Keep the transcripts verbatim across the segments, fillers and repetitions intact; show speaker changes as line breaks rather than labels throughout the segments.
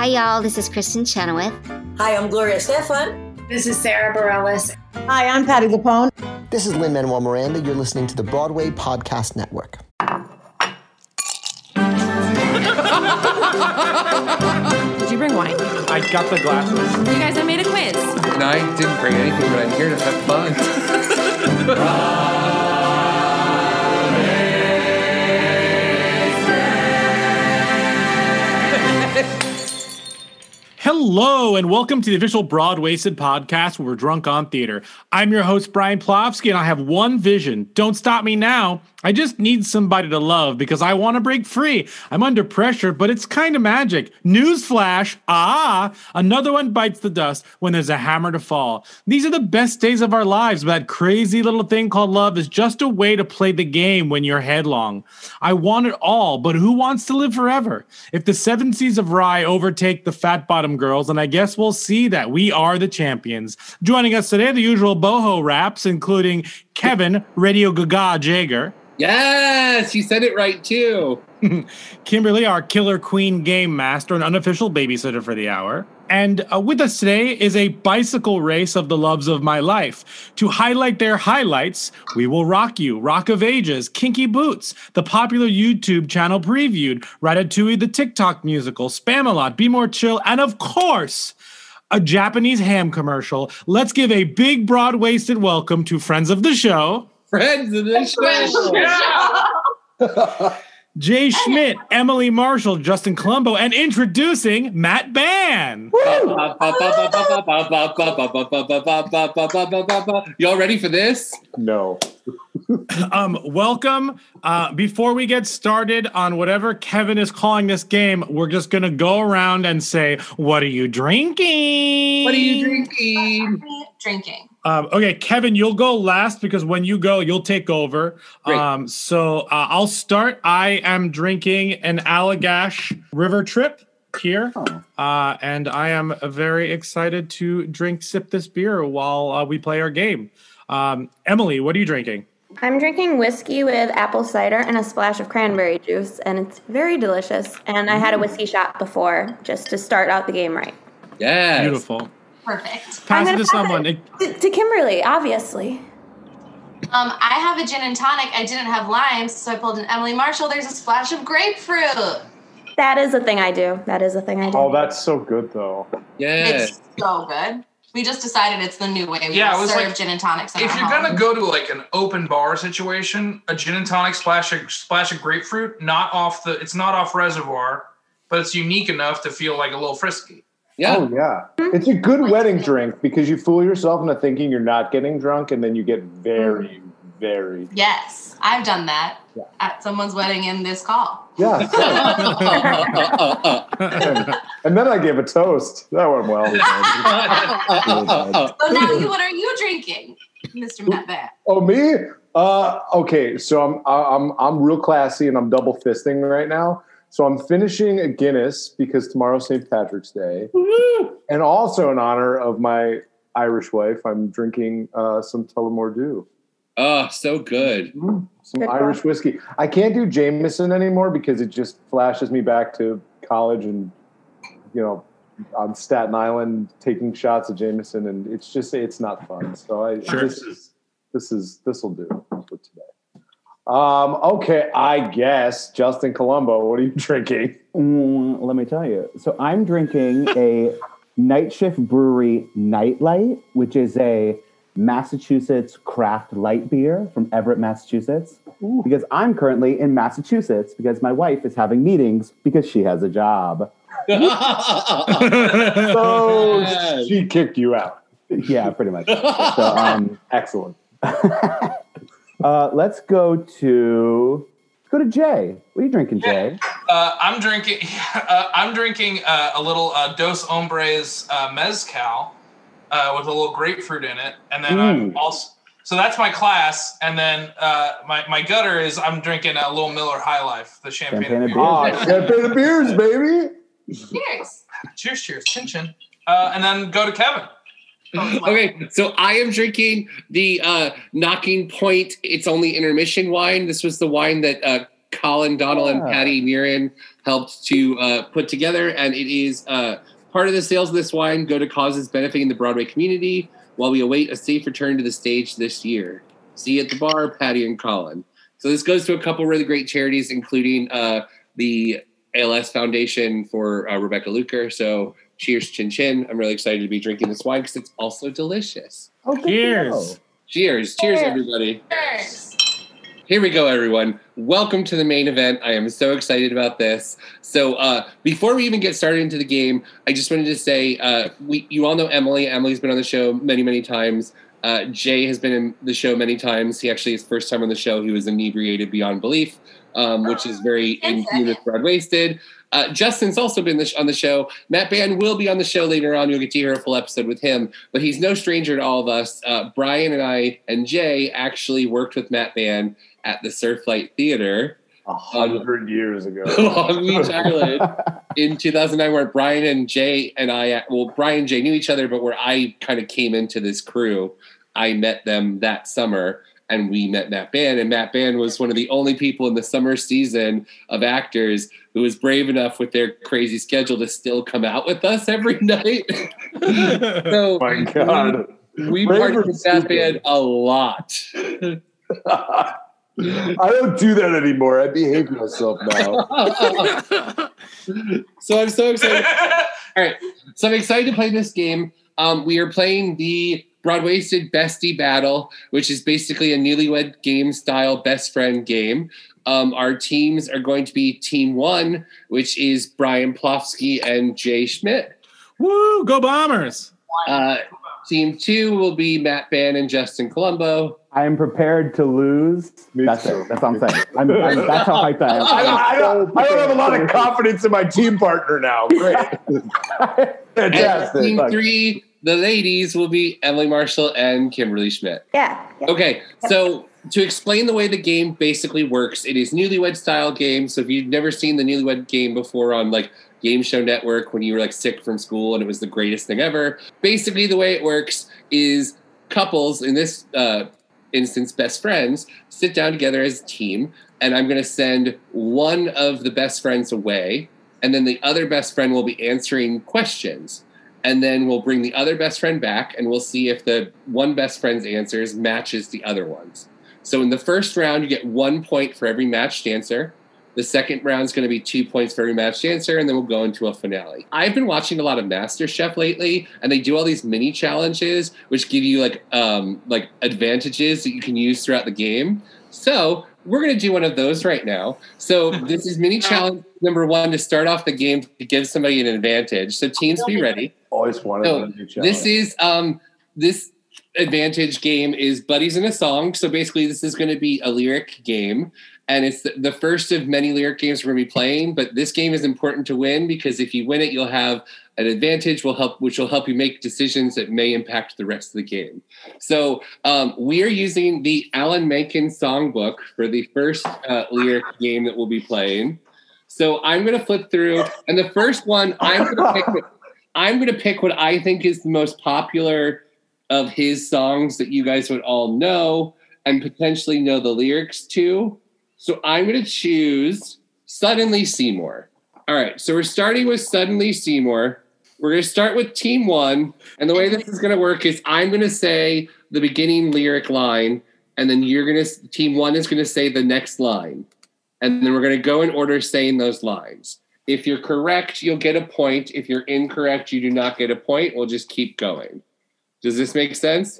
Hi, y'all. This is Kristen Chenoweth.
Hi, I'm Gloria Stefan.
This is Sarah Bareilles.
Hi, I'm Patti LuPone.
This is Lin-Manuel Miranda. You're listening to the Broadway Podcast Network.
Did you bring wine?
I got the glasses.
You guys, I made a quiz.
And I didn't bring anything, but I'm here to have fun.
Hello, and welcome to the official Broadwasted podcast where we're drunk on theater. I'm your host, Brian Plofsky, and I have one vision. Don't stop me now. I just need somebody to love because I want to break free. I'm under pressure, but it's kind of magic. Newsflash, ah, another one bites the dust when there's a hammer to fall. These are the best days of our lives, but that crazy little thing called love is just a way to play the game when you're headlong. I want it all, but who wants to live forever? If the seven seas of Rye overtake the fat bottom girls, and I guess we'll see that we are the champions. Joining us today, the usual boho raps, including Kevin, Radio Gaga Jager.
Yes, you said it right, too.
Kimberly, our killer queen game master and unofficial babysitter for the hour. And uh, with us today is a bicycle race of the loves of my life. To highlight their highlights, We Will Rock You, Rock of Ages, Kinky Boots, the popular YouTube channel Previewed, Ratatouille the TikTok musical, Spamalot, Be More Chill, and of course, a Japanese ham commercial. Let's give a big broad-waisted welcome to friends of the show.
Friends of the show.
Jay Schmidt, Emily Marshall, Justin Colombo, and introducing Matt Ban.
Y'all ready for this?
No.
um, welcome. Uh, before we get started on whatever Kevin is calling this game, we're just going to go around and say, what are you drinking?
What are you drinking?
Drinking.
Um, okay, Kevin, you'll go last because when you go, you'll take over.
Great.
Um, so uh, I'll start. I am drinking an Allagash River Trip here,
Oh.
uh, and I am very excited to drink, sip this beer while uh, we play our game. Um, Emily, what are you drinking?
I'm drinking whiskey with apple cider and a splash of cranberry juice, and it's very delicious. And I had a whiskey shot before just to start out the game right.
Yes.
Beautiful.
Perfect.
Pass it to
pass
someone.
it to, to Kimberly, obviously.
Um, I have a gin and tonic. I didn't have limes, so I pulled an Emily Marshall. There's a splash of grapefruit.
That is a thing I do. That is a thing I do.
Oh, that's so good, though.
Yes.
It's so good. We just decided it's the new way we
Yeah, it was
serve
like,
gin and tonics. In
if
our
you're
home.
gonna go to like an open bar situation, a gin and tonic splash of splash of grapefruit, not off the, it's not off reservoir, but it's unique enough to feel like a little frisky.
Yeah.
Oh, yeah. It's a good wedding drink because you fool yourself into thinking you're not getting drunk, and then you get very, very.
Yes, I've done that
Yeah.
at someone's wedding in this call.
Yeah. and, and then I gave a toast. That went well.
So now, you, what are you drinking, Mister Matt Bat?
Oh, me? Uh, okay, so I'm I'm I'm real classy, and I'm double fisting right now. So I'm finishing a Guinness because tomorrow's Saint Patrick's Day.
Woo!
And also in honor of my Irish wife, I'm drinking uh, some Tullamore Dew.
Oh, so good.
Mm, some
Good
Irish
call.
whiskey. I can't do Jameson anymore because it just flashes me back to college and, you know, on Staten Island taking shots of Jameson, and it's just, it's not fun. So I,
Sure.
this is, this is, this will do for today. Um, okay, I guess Justin Colombo, what are you drinking?
Mm, let me tell you. So I'm drinking a Night Shift Brewery Nightlight, which is a Massachusetts craft light beer from Everett, Massachusetts. Ooh. Because I'm currently in Massachusetts because my wife is having meetings because she has a job.
So
Yes.
she kicked you out.
Yeah, pretty much. So, um,
Excellent.
uh, let's go to let's go to Jay. What are you drinking, Jay?
Uh, I'm drinking. Uh, I'm drinking uh, a little uh, Dos Hombres uh, mezcal uh, with a little grapefruit in it, and then I'm
Mm.
also. So that's my class, and then uh, my my gutter is I'm drinking a little Miller High Life, the champagne.
Champagne
and
and
Ah,
beer.
champagne and beers, baby.
Cheers.
Cheers, cheers, chin chin. Uh, and then go to Kevin.
Okay, so I am drinking the uh, Knocking Point It's Only Intermission wine. This was the wine that uh, Colin, Donald, and
Yeah.
Patty Mirren helped to uh, put together, and it is uh, part of the sales of this wine go to causes benefiting the Broadway community while we await a safe return to the stage this year. See you at the bar, Patty and Colin. So this goes to a couple really great charities, including uh, the A L S Foundation for uh, Rebecca Luker. So cheers, chin chin. I'm really excited to be drinking this wine because it's also delicious.
Oh, good
Cheers.
to
Cheers. Cheers, everybody.
Cheers.
Here we go, everyone. Welcome to the main event. I am so excited about this. So uh, before we even get started into the game, I just wanted to say, uh, we you all know Emily. Emily's been on the show many, many times. Uh, Jay has been in the show many times. He actually, his first time on the show, he was inebriated beyond belief, um, which is very in tune with Broad Wasted. Uh, Justin's also been the sh- on the show. Matt Band will be on the show later on. You'll get to hear a full episode with him, but he's no stranger to all of us. Uh, Brian and I and Jay actually worked with Matt Band at the Surflight Theater
A hundred years ago.
Long Beach, Ireland, in two thousand nine, where Brian and Jay and I, well, Brian and Jay knew each other, but where I kind of came into this crew, I met them that summer, and we met Matt Band. And Matt Band was one of the only people in the summer season of actors who was brave enough with their crazy schedule to still come out with us every night. So
My God.
we, we
Brave
partied
or
with Matt
stupid?
Band a lot.
I don't do that anymore. I behave myself now.
So I'm so excited. All right. So I'm excited to play this game. Um, we are playing the Broadwasted Bestie Battle, which is basically a newlywed game style best friend game. Um, our teams are going to be Team One, which is Brian Plofsky and Jay Schmidt.
Woo, go Bombers.
Uh, team Two will be Matt Band and Justin Colombo.
I am prepared to lose.
Me
That's
too.
it. That's what I'm saying. I'm, I'm, that's how hyped I am.
I don't, I, don't, I don't have a lot of confidence in my team partner now. Great.
And
Fantastic.
team
Look.
Three, the ladies, will be Emily Marshall and Kimberly Schmidt.
Yeah. yeah.
Okay, so to explain the way the game basically works, it is newlywed style game. So if you've never seen the newlywed game before on like Game Show Network when you were like sick from school and it was the greatest thing ever, basically the way it works is couples, in this uh, instance best friends, sit down together as a team, and I'm going to send one of the best friends away, and then the other best friend will be answering questions. And then we'll bring the other best friend back, and we'll see if the one best friend's answers matches the other ones. So in the first round, you get one point for every matched answer. The second round is going to be two points for every matched answer, and then we'll go into a finale. I've been watching a lot of MasterChef lately, and they do all these mini challenges, which give you like um, like advantages that you can use throughout the game. So we're going to do one of those right now. So this is mini challenge number one to start off the game to give somebody an advantage. So teams, be ready.
Always wanted
So
to do challenge.
this is um this advantage game is Buddies in a Song. So basically this is going to be a lyric game, and it's the, the first of many lyric games we're going to be playing. But this game is important to win because if you win it, you'll have an advantage will help, which will help you make decisions that may impact the rest of the game. So um, we are using the Alan Menken songbook for the first uh, lyric game that we'll be playing. So I'm going to flip through, and the first one I'm going to pick. I'm going to pick what I think is the most popular of his songs that you guys would all know and potentially know the lyrics to. So I'm going to choose Suddenly Seymour. All right, so we're starting with Suddenly Seymour. We're going to start with Team One. And the way this is going to work is I'm going to say the beginning lyric line, and then you're going to, Team One is going to say the next line. And then we're going to go in order saying those lines. If you're correct, you'll get a point. If you're incorrect, you do not get a point. We'll just keep going. Does this make sense?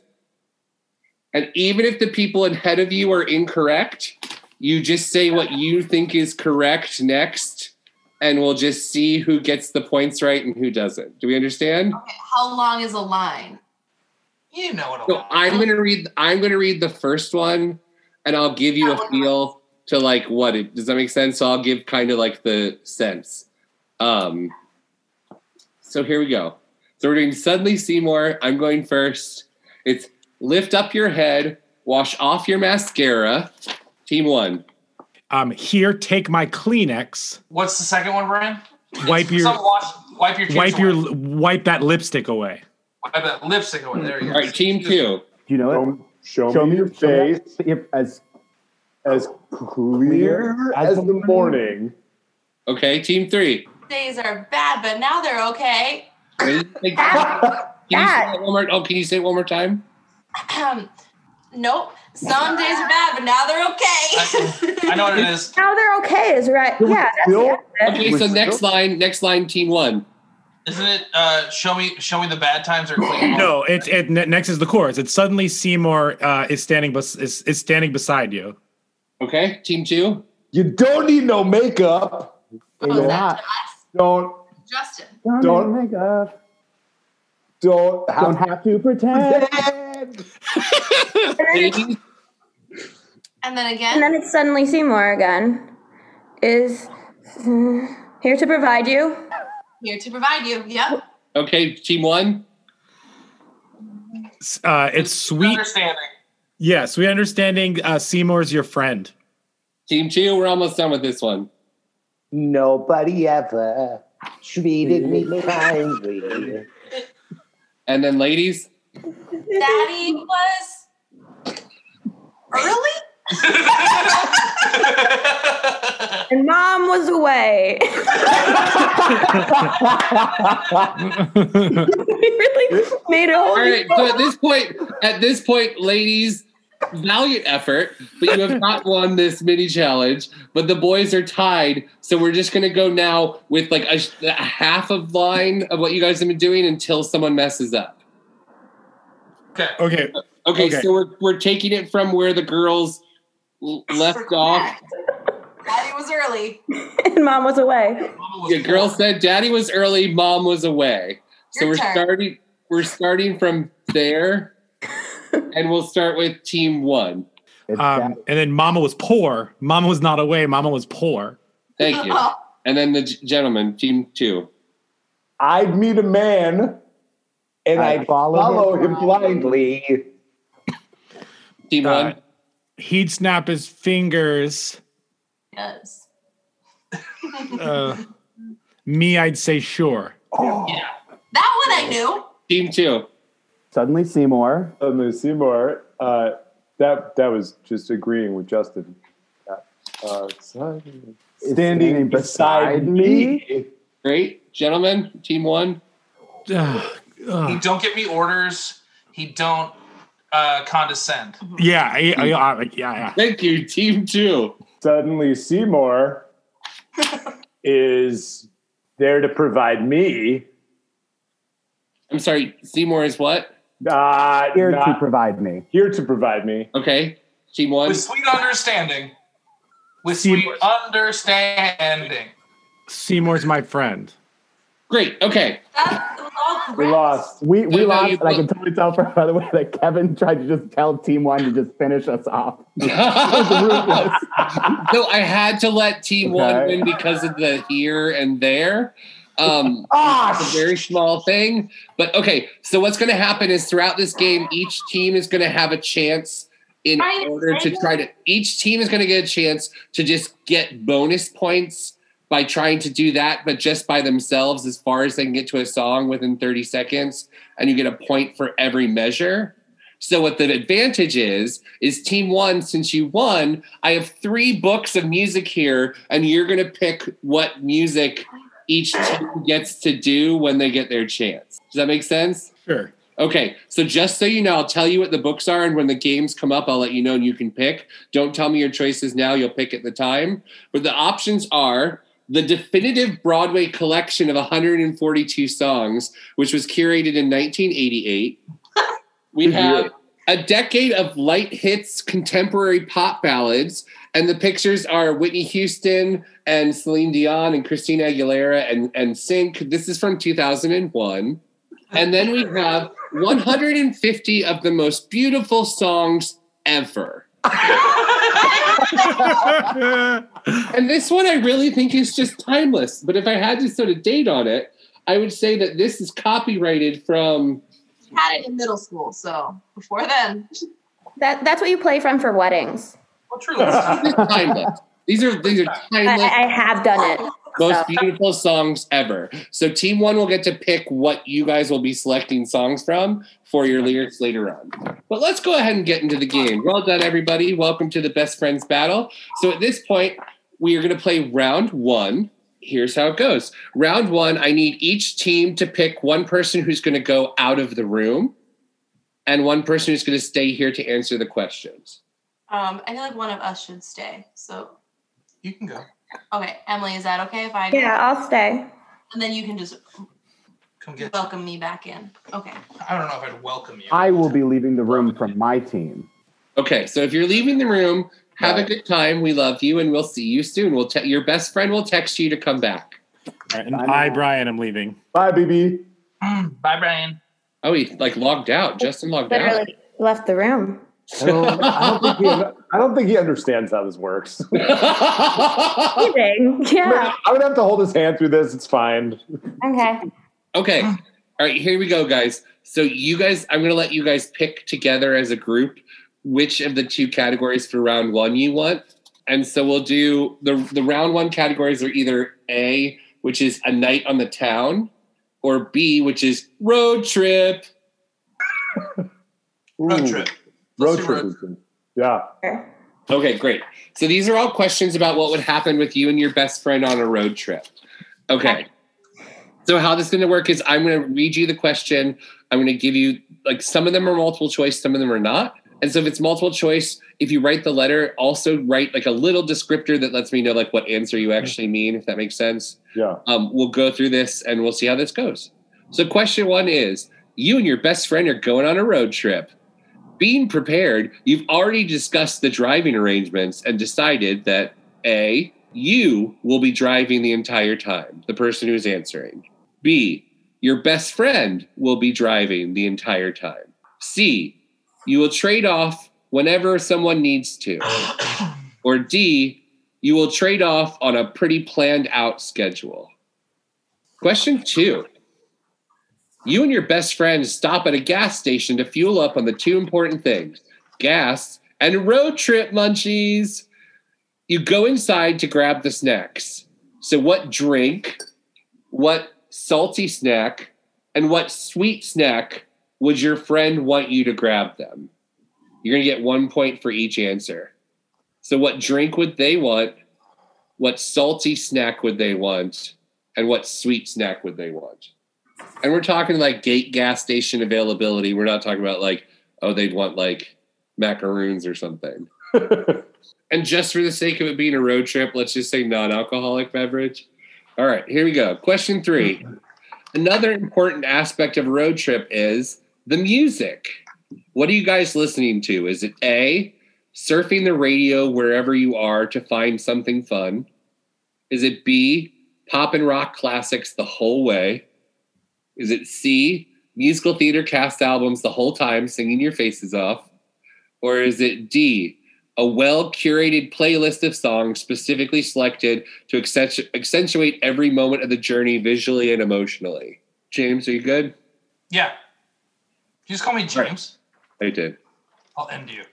And even if the people ahead of you are incorrect, you just say what you think is correct next, and we'll just see who gets the points right and who doesn't. Do we understand?
Okay, how long is a line?
You know what?
So I'm gonna read. I'm gonna read the first one, and I'll give you a feel to like what it. Does that make sense? So I'll give kind of like the sense. Um. So here we go. So we're doing Suddenly Seymour. I'm going first. It's lift up your head, wash off your mascara. Team One.
Um, here, take my Kleenex.
What's the second one, Brian?
Wipe your
Some wash, wipe your
wipe
tips
your
away.
wipe that lipstick away.
Wipe that lipstick away. There you
All
go.
right, Team Two.
Do you know it?
Show, show, me your
show me
face.
if- as
as clear as the morning.
Okay, team three.
Days are bad, but now they're okay.
Can you say that one more? Oh, can you say it one more time?
Um, nope. Some days are bad, but now they're okay.
I know what it is.
Now they're okay is right. Yeah, that's the end.
Okay, so next line, next line, team one.
Isn't it? Uh, show me, show me the bad times are clean.
No, it's it. Next is the chorus. It's suddenly Seymour uh, is standing bes- is, is standing beside you.
Okay, team two.
You don't need no makeup.
Oh, is that to us?
Don't
Justin.
Don't,
Don't-
make up.
don't have,
Don't have to pretend.
Ladies,
And then
And
again.
then it's suddenly Seymour again. Is uh, here to provide you.
Here to provide you. Yep.
okay, team one.
Uh, it's sweet.
Understanding.
Yeah, sweet understanding. Uh, Seymour's your friend.
Team two, we're almost done with this one.
Nobody ever treated me kindly.
And then ladies.
Daddy was early.
And mom was away. We really made a whole
All right, so at this point, at this point, ladies, valiant effort, but you have not won this mini challenge. But the boys are tied, so we're just gonna go now with like a, a half of line of what you guys have been doing until someone messes up.
Okay.
Okay.
Okay,
Okay.
so we're we're taking it from where the girls l- left off.
Daddy was early.
and mom was away.
The girl said, "Daddy was early, Mom was away." So
Your
we're
turn.
starting. We're starting from there, and we'll start with team one.
It's
Um,
that-
and then Mama was poor. Mama was not away. Mama was poor.
Thank you. And then the g- gentleman, team two.
I'd meet a man and
I'd
I'd
follow
follow,
him
him blindly.
Team
Uh,
one.
He'd snap his fingers.
Yes.
Uh, me, I'd say sure.
Yeah.
That one I knew.
Team two.
Suddenly Seymour.
And then Seymour, uh, that that was just agreeing with Justin. Uh, standing
standing
beside
beside
me.
Great. Gentlemen, team one.
Ugh,
He
ugh.
don't get me orders. He don't uh, condescend.
Yeah, yeah, yeah, yeah, yeah.
Thank you, team two.
Suddenly Seymour is there to provide me.
I'm sorry, Seymour is what?
Uh,
Here to
not
provide me.
here to provide me.
Okay. Team one.
With sweet understanding. With
See-
sweet understanding.
Seymour's my friend.
Great. Okay.
That was all correct.
We lost.
We we
No, no,
lost,
you
and I
both-
can totally tell from by the way that Kevin tried to just tell Team One to just finish us off.
so I had to let team one
Okay.
win because of the here and there. Um,
Ah,
it's a very small thing. But okay, so what's going to happen is throughout this game, each team is going to have a chance in
Right,
order to
right.
try to, each team is going to get a chance to just get bonus points by trying to do that, but just by themselves as far as they can get to a song within thirty seconds. And you get a point for every measure. So what the advantage is, is team one, since you won, I have three books of music here, and you're going to pick what music each team gets to do when they get their chance. Does that make sense?
Sure.
Okay, so just so you know, I'll tell you what the books are, and when the games come up, I'll let you know and you can pick. Don't tell me your choices now, you'll pick at the time. But the options are the definitive Broadway collection of one hundred forty-two songs, which was curated in nineteen eighty-eight. We have a decade of light hits, contemporary pop ballads, and the pictures are Whitney Houston and Celine Dion and Christina Aguilera and, and Sync. This is from two thousand one. And then we have one hundred fifty of the most beautiful songs ever. And this one I really think is just timeless. But if I had to sort of date on it, I would say that this is copyrighted from...
Had it in middle school, so before then.
That that's what you play from for weddings.
Well, truly.
This is timeless. These are these are
I,
timeless.
I have done it.
Most
So-
beautiful songs ever. So team one will get to pick what you guys will be selecting songs from for your lyrics later on. But let's go ahead and get into the game. Well done, everybody. Welcome to the Best Friends Battle. So at this point, we are going to play round one. Here's how it goes. Round one, I need each team to pick one person who's going to go out of the room and one person who's going to stay here to answer the questions.
Um, I feel like one of us should stay. So,
You can go.
okay, Emily, is that okay if I go?
Yeah, I'll stay.
And then you can just
Come get.
welcome me back in. Okay.
I don't know if I'd welcome you.
I will be leaving the room from my team.
Okay, so if you're leaving the room, have a good time. We love you, and we'll see you soon. We'll te- your best friend will text you to come back.
All right, and I, Brian, I'm leaving.
Bye, B B.
Mm, bye, Brian.
Oh, he like logged out. Justin logged out.
Literally left the room.
I don't, I, don't think he, I don't think he understands how this works.
Kidding.
I,
Yeah.
mean, I would have to hold his hand through this. It's fine.
Okay.
Okay. All right, here we go, guys. So you guys, I'm going to let you guys pick together as a group which of the two categories for round one you want. And so we'll do the, the round one categories are either A, which is a night on the town, or B, which is road trip.
Road trip.
Road
Let's do
trip.
road-
is good. Yeah.
Okay, great. So these are all questions about what would happen with you and your best friend on a road trip. Okay. So how this is going to work is I'm going to read you the question. I'm going to give you, like, some of them are multiple choice, some of them are not. And so if it's multiple choice, if you write the letter, also write like a little descriptor that lets me know like what answer you actually mean, if that makes sense.
Yeah.
Um, we'll go through this and we'll see how this goes. So question one is, you and your best friend are going on a road trip. Being prepared, you've already discussed the driving arrangements and decided that A, you will be driving the entire time, the person who's answering. B, your best friend will be driving the entire time. C, you will trade off whenever someone needs to. Or D, you will trade off on a pretty planned out schedule. Question two. You and your best friend stop at a gas station to fuel up on the two important things, gas and road trip munchies. You go inside to grab the snacks. So what drink, what salty snack, and what sweet snack would your friend want you to grab them? You're going to get one point for each answer. So what drink would they want? What salty snack would they want? And what sweet snack would they want? And we're talking like gate gas station availability. We're not talking about like, oh, they'd want like macaroons or something. And just for the sake of it being a road trip, let's just say non-alcoholic beverage. All right, here we go. Question three. Another important aspect of a road trip is the music. What are you guys listening to? Is it A, surfing the radio wherever you are to find something fun? Is it B, pop and rock classics the whole way? Is it C, musical theater cast albums the whole time singing your faces off? Or is it D, a well-curated playlist of songs specifically selected to accentu- accentuate every moment of the journey visually and emotionally? James, are you good?
Yeah. You just call me James.
I did.
I'll end you.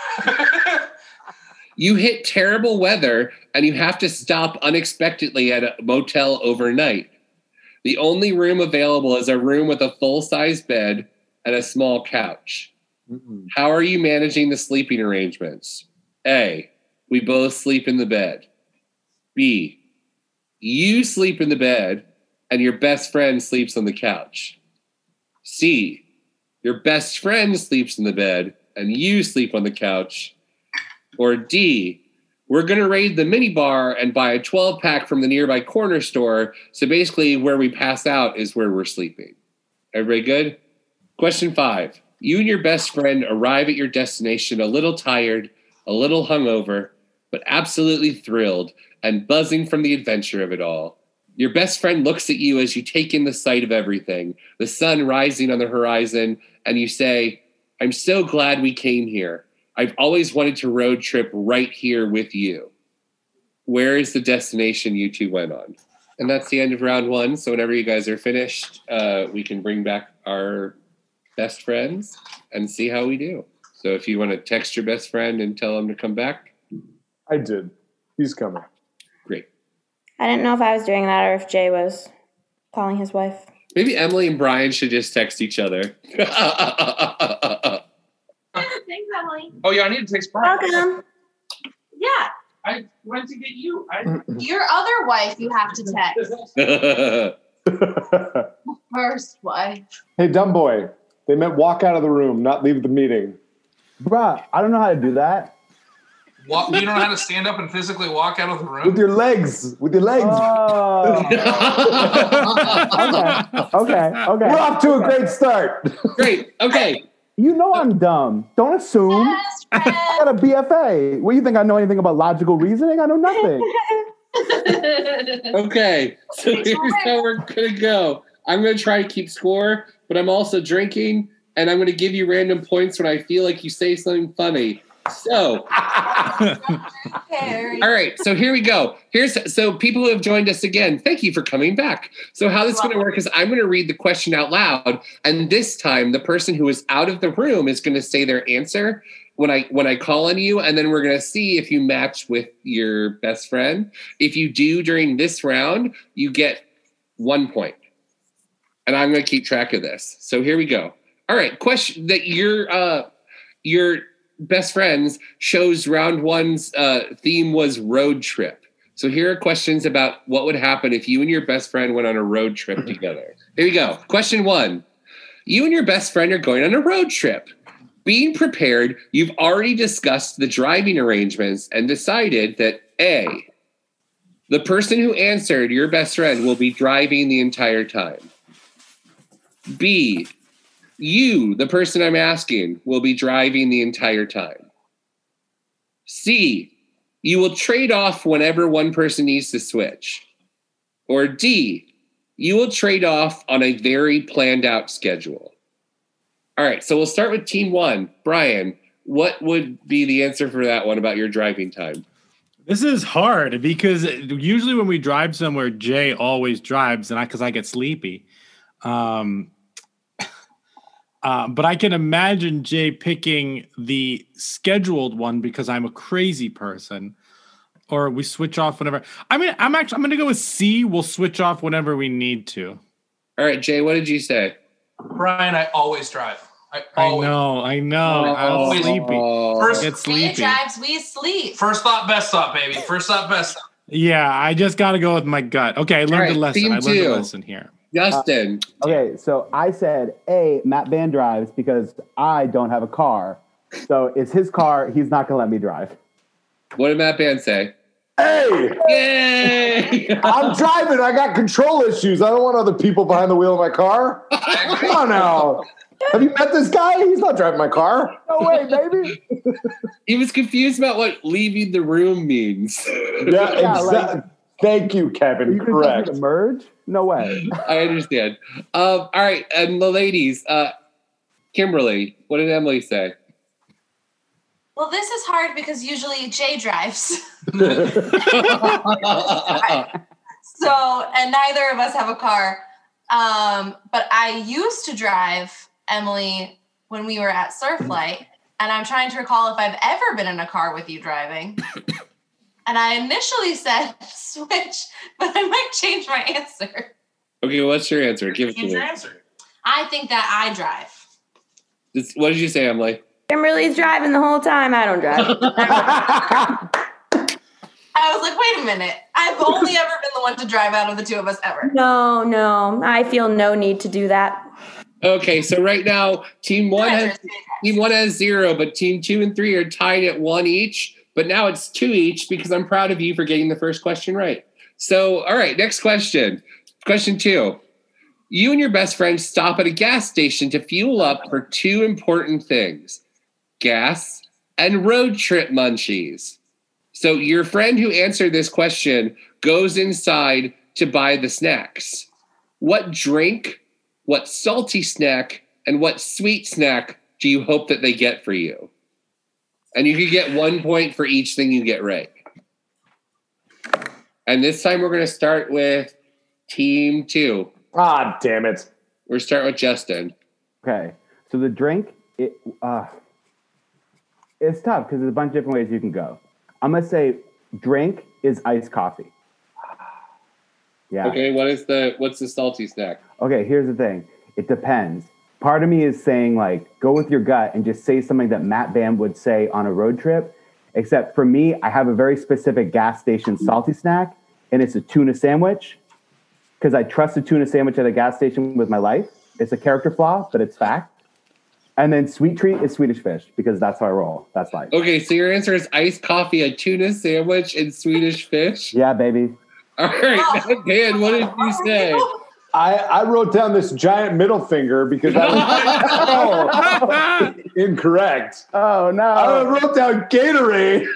You hit terrible weather and you have to stop unexpectedly at a motel overnight. The only room available is a room with a full-size bed and a small couch. Mm-mm. How are you managing the sleeping arrangements? A, we both sleep in the bed. B, you sleep in the bed and your best friend sleeps on the couch. C, your best friend sleeps in the bed and you sleep on the couch. Or D, we're going to raid the mini bar and buy a twelve pack from the nearby corner store. So basically where we pass out is where we're sleeping. Everybody good? Question five. You and your best friend arrive at your destination a little tired, a little hungover, but absolutely thrilled and buzzing from the adventure of it all. Your best friend looks at you as you take in the sight of everything, the sun rising on the horizon, and you say, I'm so glad we came here. I've always wanted to road trip right here with you. Where is the destination you two went on? And that's the end of round one. So whenever you guys are finished, uh, we can bring back our best friends and see how we do. So if you want to text your best friend and tell him to come back.
I did. He's coming.
Great.
I didn't know if I was doing that or if Jay was calling his wife.
Maybe Emily and Brian should just text each other.
Thanks, Emily.
Oh yeah, I need to text Brian.
Welcome.
Yeah.
I went to get you. I,
Your other wife you have to text. First wife.
Hey, dumb boy. They meant walk out of the room, not leave the meeting.
Bruh, I don't know how to do that.
walk, you don't know how to stand up and physically walk out of the room?
With your legs. With your legs.
Oh. okay. Okay. Okay.
We're off to a great start.
Great. Okay.
You know I'm dumb. Don't assume. I got a B F A. What do you think? I know anything about logical reasoning? I know nothing.
Okay. So here's how we're going to go. I'm going to try to keep score, but I'm also drinking, and I'm going to give you random points when I feel like you say something funny. So, all right. So here we go. Here's so people who have joined us again. Thank you for coming back. So how this is going to work is I'm going to read the question out loud, and this time the person who is out of the room is going to say their answer when I when I call on you, and then we're going to see if you match with your best friend. If you do during this round, you get one point, and I'm going to keep track of this. So here we go. All right. Question that your uh your best friends shows round one's uh, theme was road trip. So here are questions about what would happen if you and your best friend went on a road trip together. Here we go. Question one. You and your best friend are going on a road trip. Being prepared, you've already discussed the driving arrangements and decided that A, the person who answered, your best friend, will be driving the entire time. B, you, the person I'm asking, will be driving the entire time. C, you will trade off whenever one person needs to switch. Or D, you will trade off on a very planned out schedule. All right, so we'll start with team one. Brian, what would be the answer for that one about your driving time?
This is hard because usually when we drive somewhere, Jay always drives, and I because I get sleepy. Um, Uh, but I can imagine Jay picking the scheduled one because I'm a crazy person, or we switch off whenever. I mean, I'm actually I'm going to go with C. We'll switch off whenever we need to.
All right, Jay, what did you say?
Brian, I always drive. I,
I
always.
know, I know.
Oh,
I'm
always.
sleepy.
First,
I get
Jay
sleepy.
drives, we sleep.
First thought, best thought, baby. First thought, best thought.
Yeah, I just got to go with my gut. Okay, I learned
right,
a lesson.
team
I learned
two.
a lesson here.
Justin.
Uh, okay, so I said, A, Matt Van drives because I don't have a car. So it's his car. He's not going to let me drive.
What did Matt Van say?
Hey!
Yay!
I'm driving. I got control issues. I don't want other people behind the wheel of my car. Come on now. Have you met this guy? He's not driving my car.
No way, baby.
He was confused about what leaving the room means.
Yeah,
Yeah,
exactly.
like-
Thank you, Kevin.
You can
Correct.
to merge? No way.
I understand. Um, all right, and the ladies, uh, Kimberly, what did Emily say?
Well, this is hard because usually Jay drives. So, and neither of us have a car. Um, but I used to drive Emily when we were at Surflight, and I'm trying to recall if I've ever been in a car with you driving. And I initially said switch, but I might change my answer.
Okay, what's your answer? Give it to
Change your
me.
answer.
I think that I drive.
Just- What did you say, Emily?
Kimberly's driving the whole time. I don't drive.
I was like, wait a minute. I've only ever been the one to drive out of the two of us ever.
No, no. I feel no need to do that.
Okay, so right now, team one
Your
has
answer is
team one has zero, but team two and three are tied at one each. But now it's two each because I'm proud of you for getting the first question right. So, all right, next question. Question two. You and your best friend stop at a gas station to fuel up for two important things: gas and road trip munchies. So your friend who answered this question goes inside to buy the snacks. What drink, what salty snack, and what sweet snack do you hope that they get for you? And you can get one point for each thing you get right. And this time we're going to start with team two.
Ah, damn it.
We're starting with Justin.
Okay, so the drink, it uh, it's tough because there's a bunch of different ways you can go. I'm going to say drink is iced coffee. Yeah.
Okay, what is the what's the salty snack?
Okay, here's the thing. It depends. Part of me is saying, like, go with your gut and just say something that Matt Bam would say on a road trip. Except for me, I have a very specific gas station salty snack, and it's a tuna sandwich. Because I trust a tuna sandwich at a gas station with my life. It's a character flaw, but it's fact. And then sweet treat is Swedish fish, because that's how I roll. That's life.
Okay, so your answer is iced coffee, a tuna sandwich, and Swedish fish?
Yeah, baby.
All right, Matt Dan, what did you say?
I, I wrote down this giant middle finger because I was oh, incorrect.
Oh, no.
I wrote down Gatorade.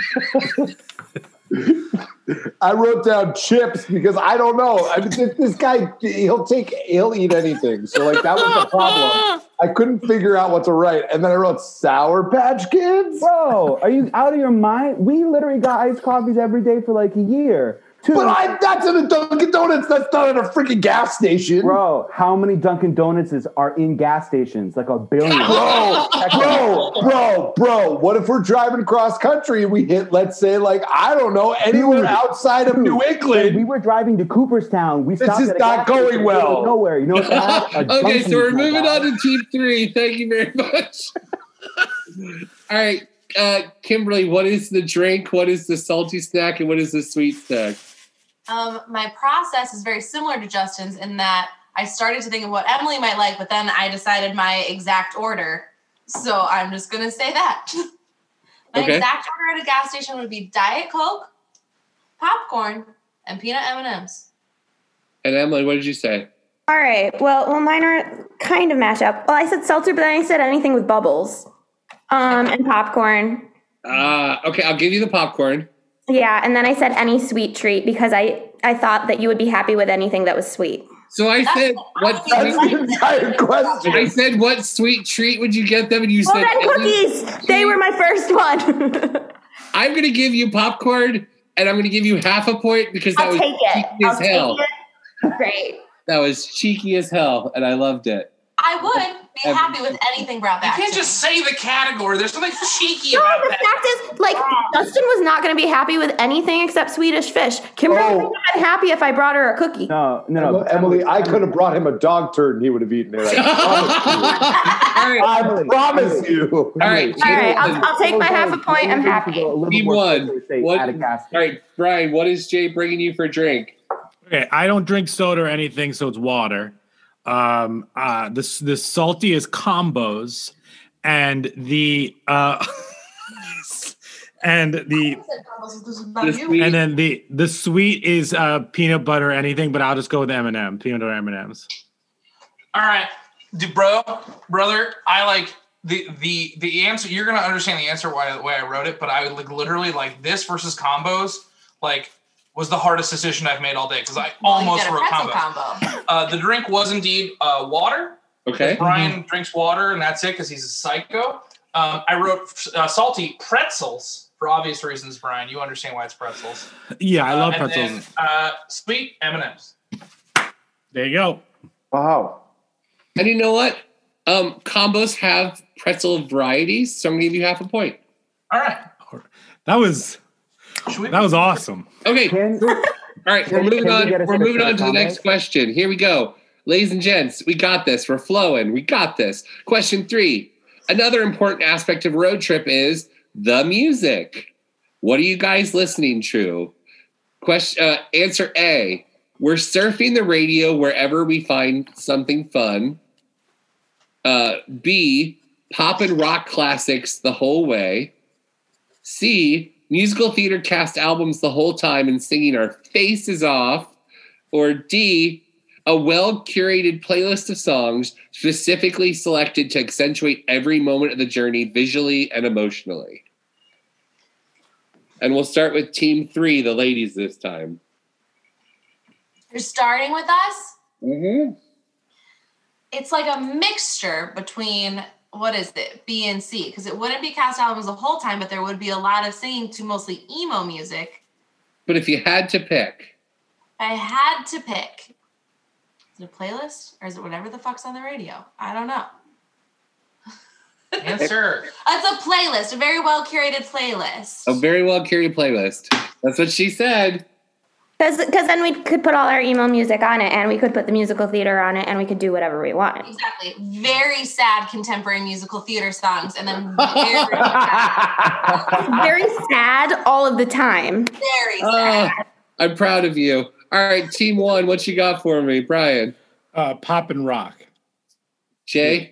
I wrote down chips because I don't know. I mean, this, this guy, he'll take, he'll eat anything. So, like, that was the problem. I couldn't figure out what to write. And then I wrote Sour Patch Kids.
Bro, are you out of your mind? We literally got iced coffees every day for like a year. Two.
But I, that's in a Dunkin' Donuts. That's not at a freaking gas station.
Bro, how many Dunkin' Donuts are in gas stations? Like a billion.
Bro, bro, bro, bro. What if we're driving cross country and we hit, let's say, like, I don't know, anywhere Dude. outside of Dude. New England?
We were driving to Cooperstown. We stopped
this is
at a
not
gas
going
station
well.
Nowhere. You know what that?
Okay, so we're moving on to team three. Thank you very much. All right, uh, Kimberly, what is the drink? What is the salty snack? And what is the sweet snack?
Um, my process is very similar to Justin's in that I started to think of what Emily might like, but then I decided my exact order. So I'm just going to say that. my
okay.
exact order at a gas station would be Diet Coke, popcorn, and peanut M and M's.
And Emily, what did you say?
All right. Well, well, mine are kind of mash up. Well, I said seltzer, but then I said anything with bubbles um, and popcorn.
Uh, okay, I'll give you the popcorn.
Yeah, and then I said any sweet treat because I, I thought that you would be happy with anything that was sweet.
So I
That's
said, what
That's the entire question.
I said, what sweet treat would you get them? And you
well,
said,
then cookies. They were my first one.
I'm going to give you popcorn, and I'm going to give you half a point because that
I'll
was
take it.
cheeky as
I'll
hell.
take it. Great.
That was cheeky as hell, and I loved it.
I would be happy with anything brought back.
You can't
to
just
me.
say the category. There's something cheeky
No,
about
the
that.
fact is, like, Justin was not going to be happy with anything except Swedish fish. Kimberly
Oh.
would have been happy if I brought her a cookie.
No, no, no.
Emily, I could have brought him a dog turd and he would have eaten it. I
All right,
promise you.
all right.
All right, I'll, I'll take my half a point. I'm happy.
Team one. What, all right, Brian, what is Jay bringing you for a drink?
Okay, I don't drink soda or anything, so it's water. Um, uh, this the salty is combos, and the uh, and the
The sweet,
and then the the sweet is uh peanut butter or anything, but I'll just go with M and M, peanut butter M and M's.
All right, D- bro, brother, I like the the the answer. You're gonna understand the answer why the way I wrote it, but I would like literally like this versus combos. Like, was the hardest decision I've made all day because I
Well,
almost
you did a
wrote
pretzel
combos.
combo.
Uh, the drink was indeed uh, water.
okay.
Brian
Mm-hmm.
drinks water, and that's it because he's a psycho. Um, I wrote uh, salty pretzels for obvious reasons, Brian. You understand why it's pretzels.
Yeah, I love
Uh, and
pretzels.
then, uh, sweet M and M's.
There you go.
Wow.
And you know what? Um, combos have pretzel varieties, so I'm gonna give you half a point.
All right.
That was
Should we-
that was awesome.
Okay.
Can,
All right, we're
Can-
moving
can we
on.
get a
We're
set of
moving on to the
comments?
next question. Here we go. Ladies and gents, we got this. We're flowing. We got this. Question three. Another important aspect of road trip is the music. What are you guys listening to? Question uh, answer A. We're surfing the radio wherever we find something fun. Uh, B. Pop and rock classics the whole way. C. Musical theater cast albums the whole time and singing our faces off. Or D. A well-curated playlist of songs specifically selected to accentuate every moment of the journey visually and emotionally. And we'll start with team three, the ladies this time.
You're starting with us?
Mm-hmm.
It's like a mixture between, what is it, B and C, because it wouldn't be cast albums the whole time, but there would be a lot of singing to mostly emo music.
But if you had to pick,
I had to pick. Is it a playlist or is it whatever the fuck's on the radio? I don't know.
Answer.
It's a playlist, a very well curated playlist.
a very well-curated playlist. That's what she said.
Because then we could put all our emo music on it, and we could put the musical theater on it, and we could do whatever we want.
Exactly. Very sad contemporary musical theater songs, and then very sad.
Very sad all of the time.
Very
Uh,
sad.
I'm proud of you. All right, team one, what you got for me, Brian?
Uh, pop and rock.
Jay?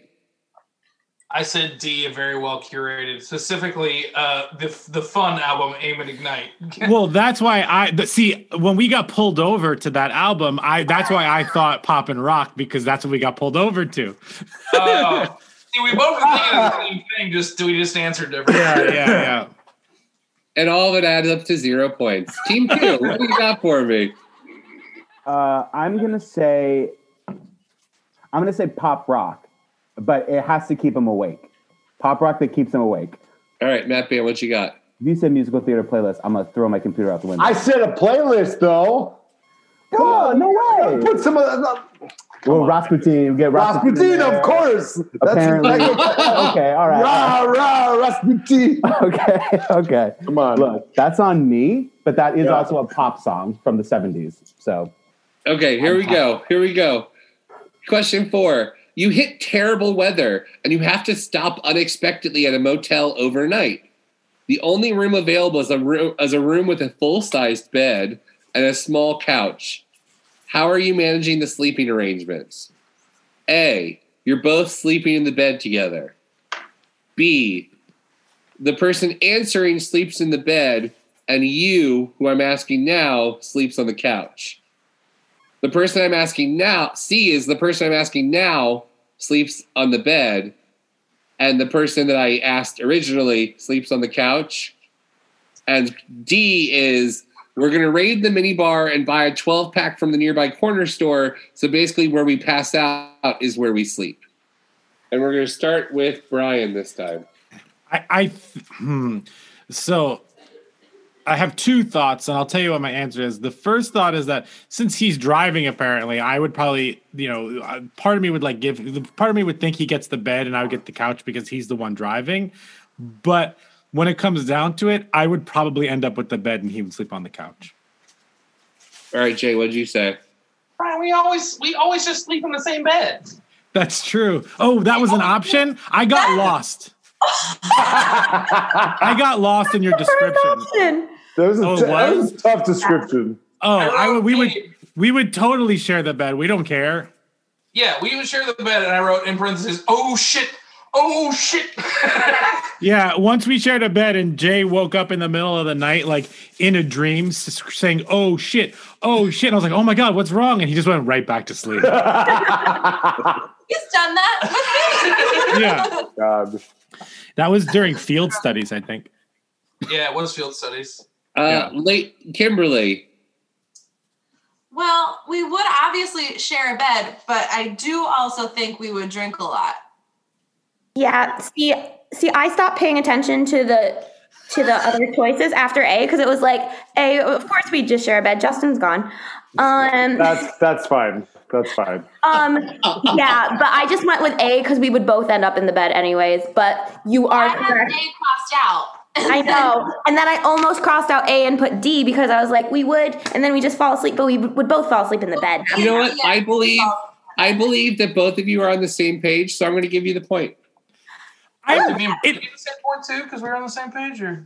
I said D, very well curated. Specifically, uh, the the fun album Aim and Ignite.
Well, that's why I the, see when we got pulled over to that album. I that's why I thought pop and rock, because that's what we got pulled over to.
Oh, see, we both were thinking of the same thing. Just we just answered differently.
Yeah, yeah, yeah.
And all of it adds up to zero points. Team two, what do you got for me?
Uh, I'm gonna say, I'm gonna say pop rock, but it has to keep him awake. Pop rock that keeps him awake.
All right, Matt Band, what you got?
If you said musical theater playlist, I'm gonna throw my computer out the window.
I said a playlist though. Come
Oh,
on,
no way.
Put some of the
Well, Rasputin, we get Rasputin. in
Rasputin,
there.
of course. That's
Apparently.
like-
Okay, all right.
Rah, rah, Rasputin.
Okay, okay.
Come on.
Look, that's on me, but that is
Yeah.
also a pop song from the seventies. So,
Okay, here we go. Here we go. Question four. You hit terrible weather and you have to stop unexpectedly at a motel overnight. The only room available is a room, is a room with a full-sized bed and a small couch. How are you managing the sleeping arrangements? A, you're both sleeping in the bed together. B, the person answering sleeps in the bed and you, who I'm asking now, sleeps on the couch. The person I'm asking now, C is the person I'm asking now sleeps on the bed, and the person that I asked originally sleeps on the couch. And D is we're going to raid the minibar and buy a twelve pack from the nearby corner store. So basically where we pass out is where we sleep. And we're going to start with Brian this time.
I, I hmm. So I have two thoughts, and I'll tell you what my answer is. The first thought is that since he's driving, apparently, I would probably, you know, uh, part of me would like give, part of me would think he gets the bed and I would get the couch because he's the one driving. But when it comes down to it, I would probably end up with the bed and he would sleep on the couch.
All right, Jay, what did you say?
Brian, we always we always just sleep in the same bed.
That's true. Oh, that was an option? I got lost. I got lost in your description.
That was a,
Oh, it
t- that was
was?
a tough description.
Oh, I would, we would we would totally share the bed. We don't care.
Yeah, we would share the bed, and I wrote in parentheses, "Oh shit, oh shit."
Yeah, once we shared a bed and Jay woke up in the middle of the night, like in a dream, s- saying, "Oh shit, oh shit." And I was like, "Oh my God, what's wrong?" And he just went right back to sleep.
He's done that with me.
Yeah.
God.
That was during field studies, I think.
Yeah, it was field studies.
Uh,
Yeah.
late Kimberly.
Well, we would obviously share a bed, but I do also think we would drink a lot.
Yeah, see, see, I stopped paying attention to the to the other choices after A because it was like A. Of course, we just share a bed. Justin's gone. Um,
That's that's fine. That's fine.
um, yeah, but I just went with A because we would both end up in the bed anyways. But you are
I have A
correct.
crossed out.
I know, and then I almost crossed out A and put D because I was like, we would, and then we just fall asleep, but we would both fall asleep in the bed.
You know what?
Yeah.
I believe I believe that both of you are on the same page, so I'm going to give you the point.
I,
Did me and
it,
Brian get the same point too, because we were on the same page, or?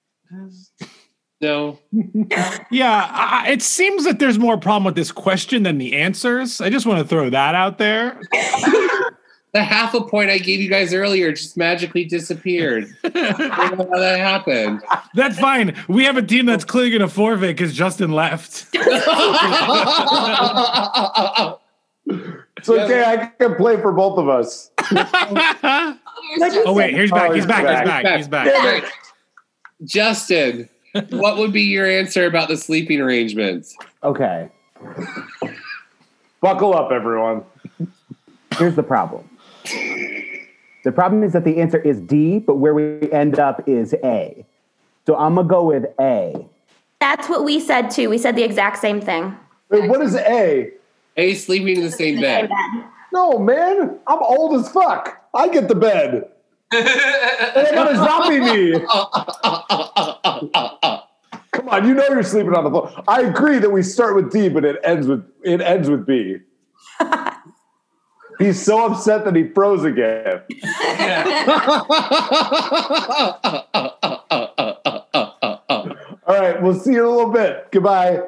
No.
yeah, I, it seems that there's more problem with this question than the answers. I just want to throw that out there.
The half a point I gave you guys earlier just magically disappeared. I don't know how that happened.
That's fine. We have a team that's clearly going to forfeit because Justin left.
It's okay. I can play for both of us.
Oh, wait, here's back.
Oh,
He's back. He's back. He's back.
All right. Justin, what would be your answer about the sleeping arrangements?
okay,
Buckle up, everyone.
here's the problem. The problem is that the answer is D, but where we end up is A. So I'm gonna go with A.
That's what we said too. We said the exact same thing.
Wait, what is A?
A, sleeping in the same bed.
No, man. I'm old as fuck. I get the bed. And I got a zombie me. Come on, you know you're sleeping on the floor. I agree that we start with D, but it ends with it ends with B. He's so upset that he froze again. All right, we'll see you in a little bit. Goodbye.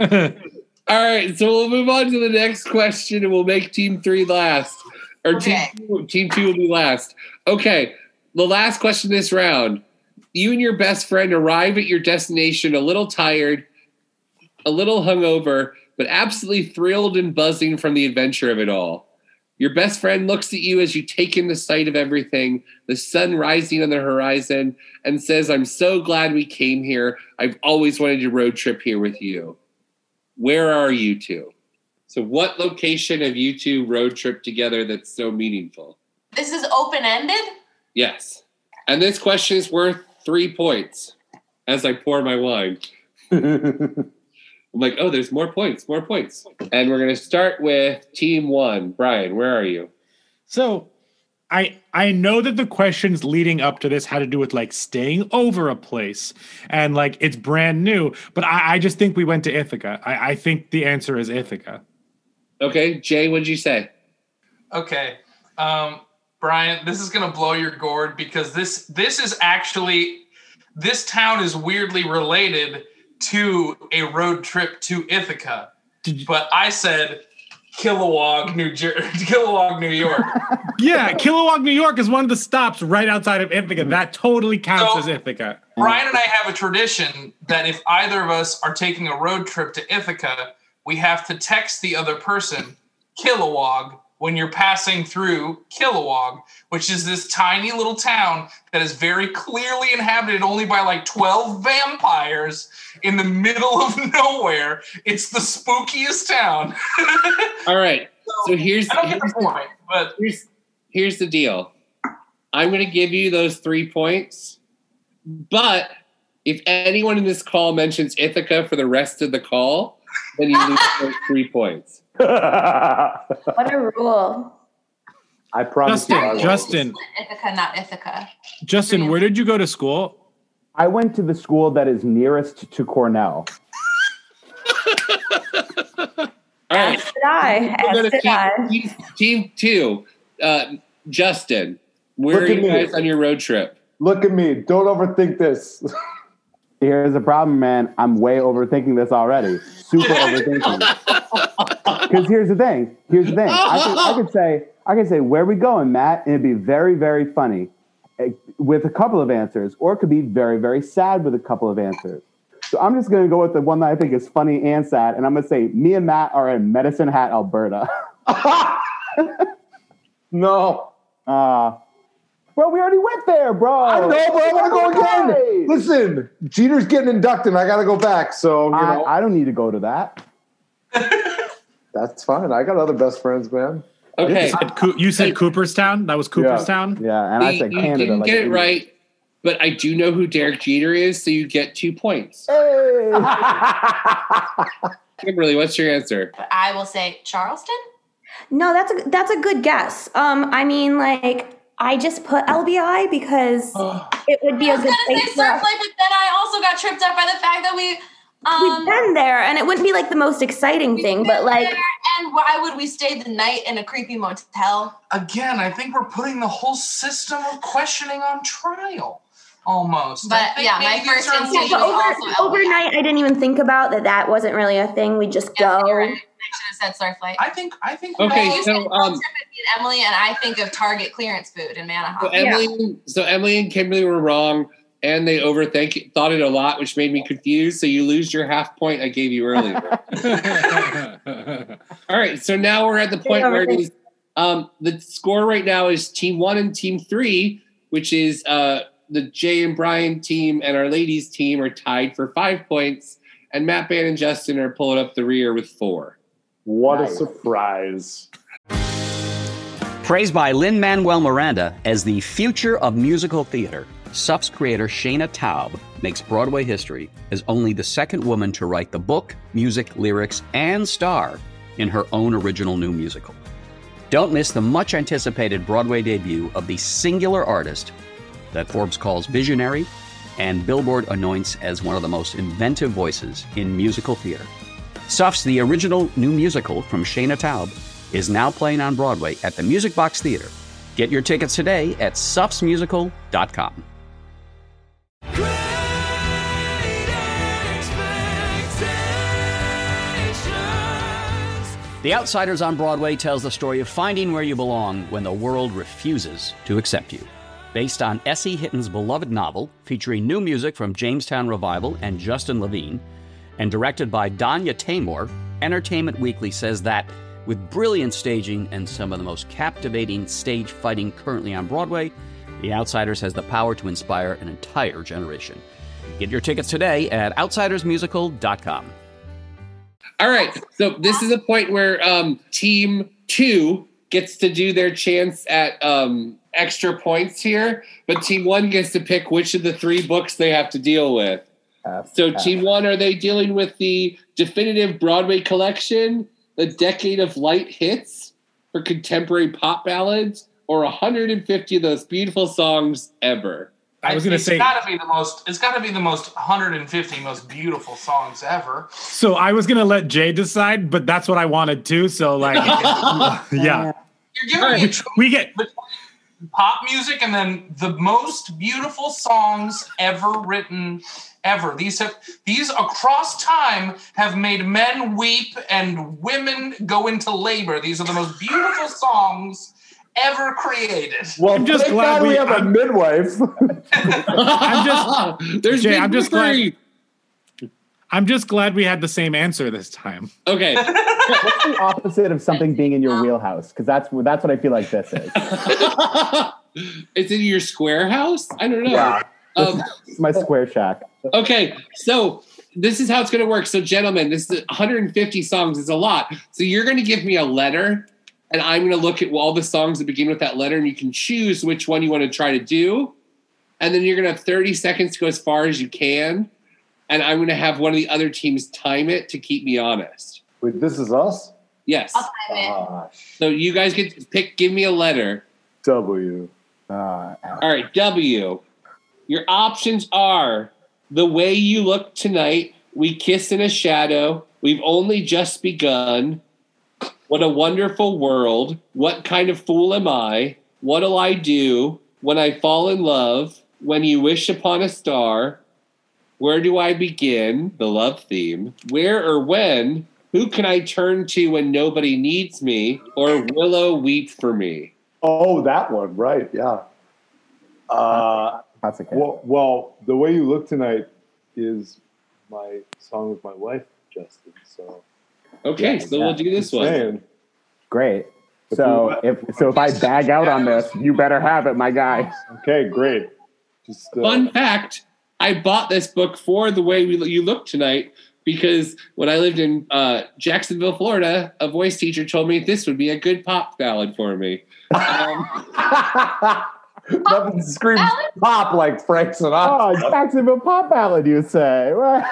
All right, so we'll move on to the next question, and we'll make team three last, or
Okay.
team two, team two will be last. Okay, the last question this round. You and your best friend arrive at your destination a little tired, a little hungover, but absolutely thrilled and buzzing from the adventure of it all. Your best friend looks at you as you take in the sight of everything, the sun rising on the horizon, and says, "I'm so glad we came here. I've always wanted to road trip here with you." Where are you two? So what location have you two road trip together that's so meaningful?
This is open-ended?
Yes. And this question is worth three points as I pour my wine. I'm like, oh, there's more points, more points. And we're going to start with team one. Brian, where are you?
So I I know that the questions leading up to this had to do with like staying over a place and like it's brand new, but I, I just think we went to Ithaca. I, I think the answer is Ithaca.
Okay, Jay, what'd you say?
Okay. Um, Brian, this is gonna blow your gourd because this this is actually this town is weirdly related to a road trip to Ithaca. But I said Kilowog, New Jer- Kilowog, New York.
Yeah, Kilowog, New York is one of the stops right outside of Ithaca. That totally counts
So-
as Ithaca.
Brian and I have a tradition that if either of us are taking a road trip to Ithaca, we have to text the other person Kilowog when you're passing through Kilowog, which is this tiny little town that is very clearly inhabited only by like twelve vampires in the middle of nowhere. It's the spookiest town.
All right. So here's,
I don't get
here's,
the point, but
here's, here's the deal. I'm going to give you those three points. But if anyone in this call mentions Ithaca for the rest of the call, then you lose those three points.
What a rule.
I promise
Justin,
you. I won't.
Justin,
Ithaca, not Ithaca.
Justin, where did you go to school?
I went to the school that is nearest to Cornell.
All right.
As did I.
We'll go
As
to
did
team,
I.
team, team two. Uh, Justin, where
Look
are
at
you
me.
guys on your road trip?
Look at me. Don't overthink this.
Here's the problem, man. I'm way overthinking this already. Super overthinking. Because here's the thing. Here's the thing. I could, I could say, I could say, where we going, Matt? And it'd be very, very funny eh, with a couple of answers, or it could be very, very sad with a couple of answers. So I'm just going to go with the one that I think is funny and sad, and I'm going to say, me and Matt are in Medicine Hat, Alberta.
No.
Uh, bro, we already went there, bro.
I know, but I want to go again. Listen, Jeter's getting inducted. I got to go back. So, you
I,
know,
I don't need to go to that.
that's fine. I got other best friends, man.
Okay.
You said, Coo- you said Cooperstown? That was Cooperstown?
Yeah, and I
you
said
you
Canada.
didn't
like
get
an
it
idiot.
right, but I do know who Derek Jeter is, so you get two points.
Hey.
Kimberly, what's your answer?
But I will say Charleston?
No, that's a that's a good guess. Um, I mean, like, I just put L B I because it would be
I
a
was
good
gonna say
place for us.
Surflight, but then I also got tripped up by the fact that we um
We've been there, and it wouldn't be like the most exciting thing,
we've
but
been
like,
there, and why would we stay the night in a creepy motel?
again, I think we're putting the whole system of questioning on trial. Almost.
But,
I think
yeah, my
maybe
first
it's our
instinct
but
was
little-
over,
also L B I.
overnight, I didn't even think about that. That wasn't really a thing. We just
Yeah,
go.
you're right. I should have said Surflight.
I think. I think. we
Okay,
all-
you
so,
said road
um,
trip with me and Emily, and I think of Target clearance food in
So
Manahaw.
Emily, so Emily and Kimberly were wrong, and they overthink thought it a lot, which made me confused. So you lose your half point I gave you earlier. All right, so now we're at the point where it is. Um, the score right now is team one and team three, which is uh, the Jay and Brian team and our ladies team are tied for five points, and Matt, Ban, and Justin are pulling up the rear with four.
What
Nice.
a surprise.
Praised by Lin-Manuel Miranda as the future of musical theater, S U P's creator Shayna Taub makes Broadway history as only the second woman to write the book, music, lyrics, and star in her own original new musical. Don't miss the much-anticipated Broadway debut of the singular artist that Forbes calls visionary, and Billboard anoints as one of the most inventive voices in musical theater. Suffs, the original new musical from Shayna Taub, is now playing on Broadway at the Music Box Theater. Get your tickets today at suffs musical dot com. The Outsiders on Broadway tells the story of finding where you belong when the world refuses to accept you. Based on Essie Hitton's beloved novel, featuring new music from Jamestown Revival and Justin Levine, and directed by Danya Taymor, Entertainment Weekly says that, with brilliant staging and some of the most captivating stage fighting currently on Broadway, The Outsiders has the power to inspire an entire generation. Get your tickets today at outsiders musical dot com.
All right, so this is a point where um, team two gets to do their chance at um, extra points here, but team one gets to pick which of the three books they have to deal with. Uh, so team one, are they dealing with the definitive Broadway collection, the decade of light hits for contemporary pop ballads, or one hundred fifty of those beautiful songs ever?
I was going to say,
it's got to be the most. It's got to be the most one hundred fifty most beautiful songs ever.
So I was going to let Jay decide, but that's what I wanted too. So like, yeah,
you're giving me a choice
we get
between pop music and then the most beautiful songs ever written ever. These have these across time have made men weep and women go into labor. These are the most beautiful songs ever created.
Well,
I'm just glad
we,
we
have
I'm,
a midwife.
I'm just
There's
Jay, I'm just glad
glad
I'm just glad we had the same answer this time.
Okay.
What's the opposite of something being in your wheelhouse? Because that's that's what I feel like this is.
It's in your square house? I don't know.
Yeah.
Um,
It's my square shack.
Okay, so this is how it's going to work. So, gentlemen, this is one hundred fifty songs. It's a lot. So you're going to give me a letter, and I'm going to look at all the songs that begin with that letter, and you can choose which one you want to try to do. And then you're going to have thirty seconds to go as far as you can, and I'm going to have one of the other teams time it to keep me honest.
Wait, this is us?
Yes.
I'll time it.
Ah,
So you guys get to pick, give me a letter.
W.
Uh,
All right, W. Your options are The Way You Look Tonight, We Kiss in a Shadow, We've Only Just Begun, What a Wonderful World, What Kind of Fool Am I, What'll I Do, When I Fall in Love, When You Wish Upon a Star, Where Do I Begin, the love theme, Where or When, Who Can I Turn to When Nobody Needs Me, or Willow Weep for Me.
Oh, that one, right? Yeah. Uh,
That's okay.
well, well, The Way You Look Tonight is my song with my wife, Justin. So
Okay,
Yeah,
so
yeah.
we'll do this one.
saying,
Great. So if so, if I bag out on this, you better have it, my guy.
okay, great. Just uh,
Fun fact, I bought this book for The Way We, You Look Tonight because when I lived in uh, Jacksonville, Florida, a voice teacher told me this would be a good pop ballad for me. Um,
nothing screams pop like Frank Sinatra.
Oh, Jacksonville pop ballad, you say?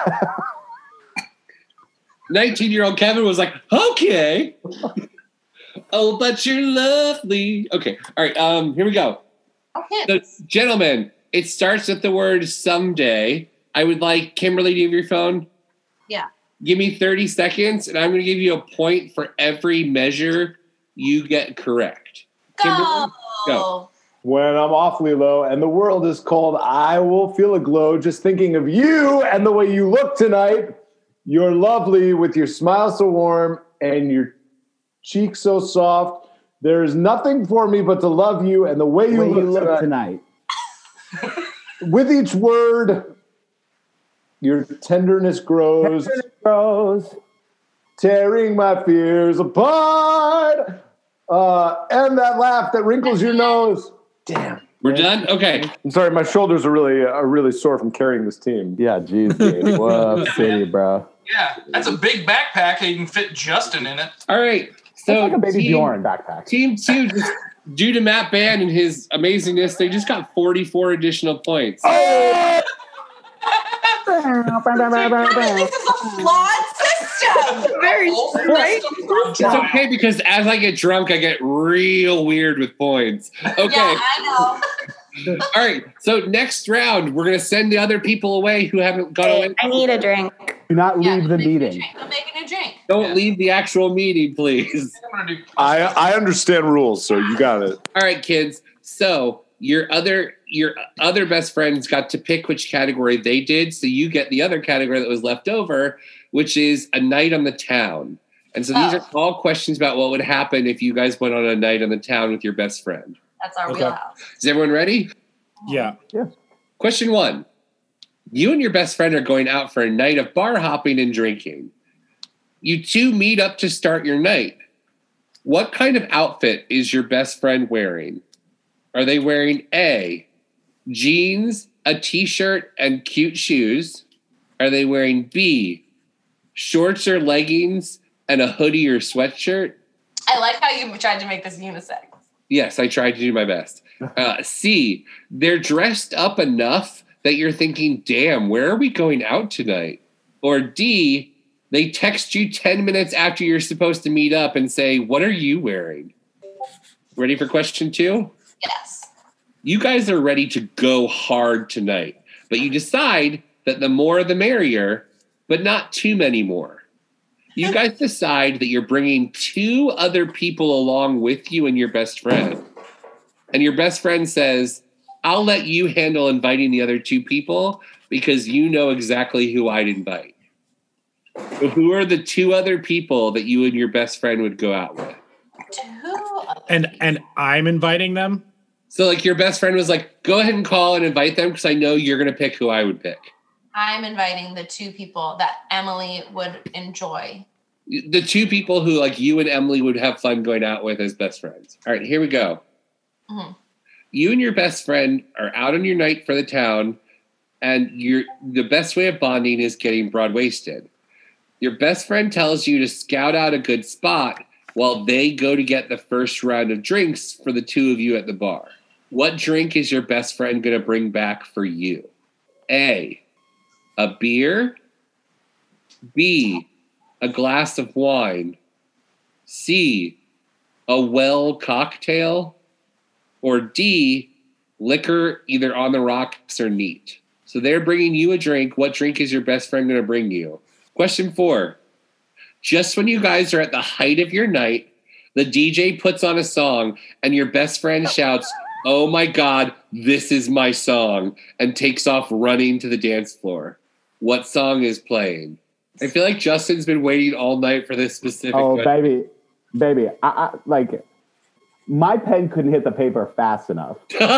nineteen-year-old Kevin was like, okay. Oh, but you're lovely. Okay, all right, um, here we go.
Okay.
So, gentlemen, it starts with the word someday. I would like, Kimberly, do you have your phone?
Yeah.
Give me thirty seconds, and I'm going to give you a point for every measure you get correct.
Go.
Go.
When I'm awfully low and the world is cold, I will feel a glow just thinking of you and the way you look tonight. You're lovely with your smile so warm and your cheek so soft. There is nothing for me but to love you and the way you,
Way
look,
you look
tonight.
tonight.
With each word, your tenderness grows,
Rose.
tearing my fears apart. Uh, and that laugh that wrinkles your nose. Damn.
We're done? Okay.
I'm sorry, my shoulders are really are really sore from carrying this team.
Yeah, geez, dude. What up, city, bro?
Yeah, that's a big backpack. You can fit Justin in it.
All right. So
It's like a baby
team,
Bjorn backpack.
team two, just due to Matt Band and his amazingness, they just got forty-four additional points.
Oh!
This is a flawed system. Very strange.
It's okay because as I get drunk, I get real weird with points. Okay.
Yeah, I know.
All right. So next round, we're gonna send the other people away who haven't gone away.
I need a drink.
Do not leave the meeting.
I'm making a drink.
Don't leave the actual meeting, please.
I I understand rules, so you got it.
All right, kids. So your other your other best friends got to pick which category they did. So you get the other category that was left over, which is a night on the town. And so these
Oh.
are all questions about what would happen if you guys went on a night on the town with your best friend.
That's our
Okay.
wheelhouse.
Is everyone ready?
Yeah.
Yeah.
Question one. You and your best friend are going out for a night of bar hopping and drinking. You two meet up to start your night. What kind of outfit is your best friend wearing? Are they wearing A, jeans, a t-shirt, and cute shoes? Are they wearing B, shorts or leggings, and a hoodie or sweatshirt?
I like how you tried to make this unisex.
Yes, I tried to do my best. Uh, C, they're dressed up enough that you're thinking, damn, where are we going out tonight? Or D, they text you ten minutes after you're supposed to meet up and say, what are you wearing? Ready for question two?
Yes.
You guys are ready to go hard tonight, but you decide that the more the merrier, but not too many more. You guys decide that you're bringing two other people along with you and your best friend. And your best friend says, I'll let you handle inviting the other two people because you know exactly who I'd invite. So who are the two other people that you and your best friend would go out with?
And and I'm inviting them?
So like your best friend was like, go ahead and call and invite them because I know you're going to pick who I would pick.
I'm inviting the two people that Emily would enjoy.
The two people who like you and Emily would have fun going out with as best friends. All right, here we go.
Mhm.
You and your best friend are out on your night for the town, and you're, the best way of bonding is getting broad wasted. Your best friend tells you to scout out a good spot while they go to get the first round of drinks for the two of you at the bar. What drink is your best friend going to bring back for you? A, a beer. B, a glass of wine. C, a well cocktail. Or D, liquor either on the rocks or neat. So they're bringing you a drink. What drink is your best friend going to bring you? Question four. Just when you guys are at the height of your night, the D J puts on a song and your best friend shouts, oh my God, this is my song, and takes off running to the dance floor. What song is playing? I feel like Justin's been waiting all night for this specific
Oh,
question.
baby, baby, I, I like my pen couldn't hit the paper fast enough.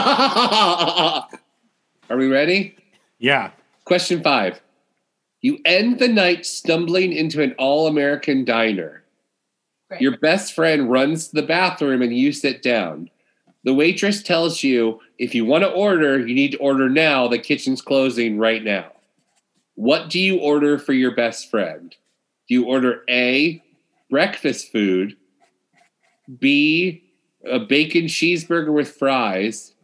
Are we ready?
Yeah.
Question five. You end the night stumbling into an all-American diner.
Great.
Your best friend runs to the bathroom and you sit down. The waitress tells you, if you want to order, you need to order now. The kitchen's closing right now. What do you order for your best friend? Do you order A, breakfast food, B, a bacon cheeseburger with fries,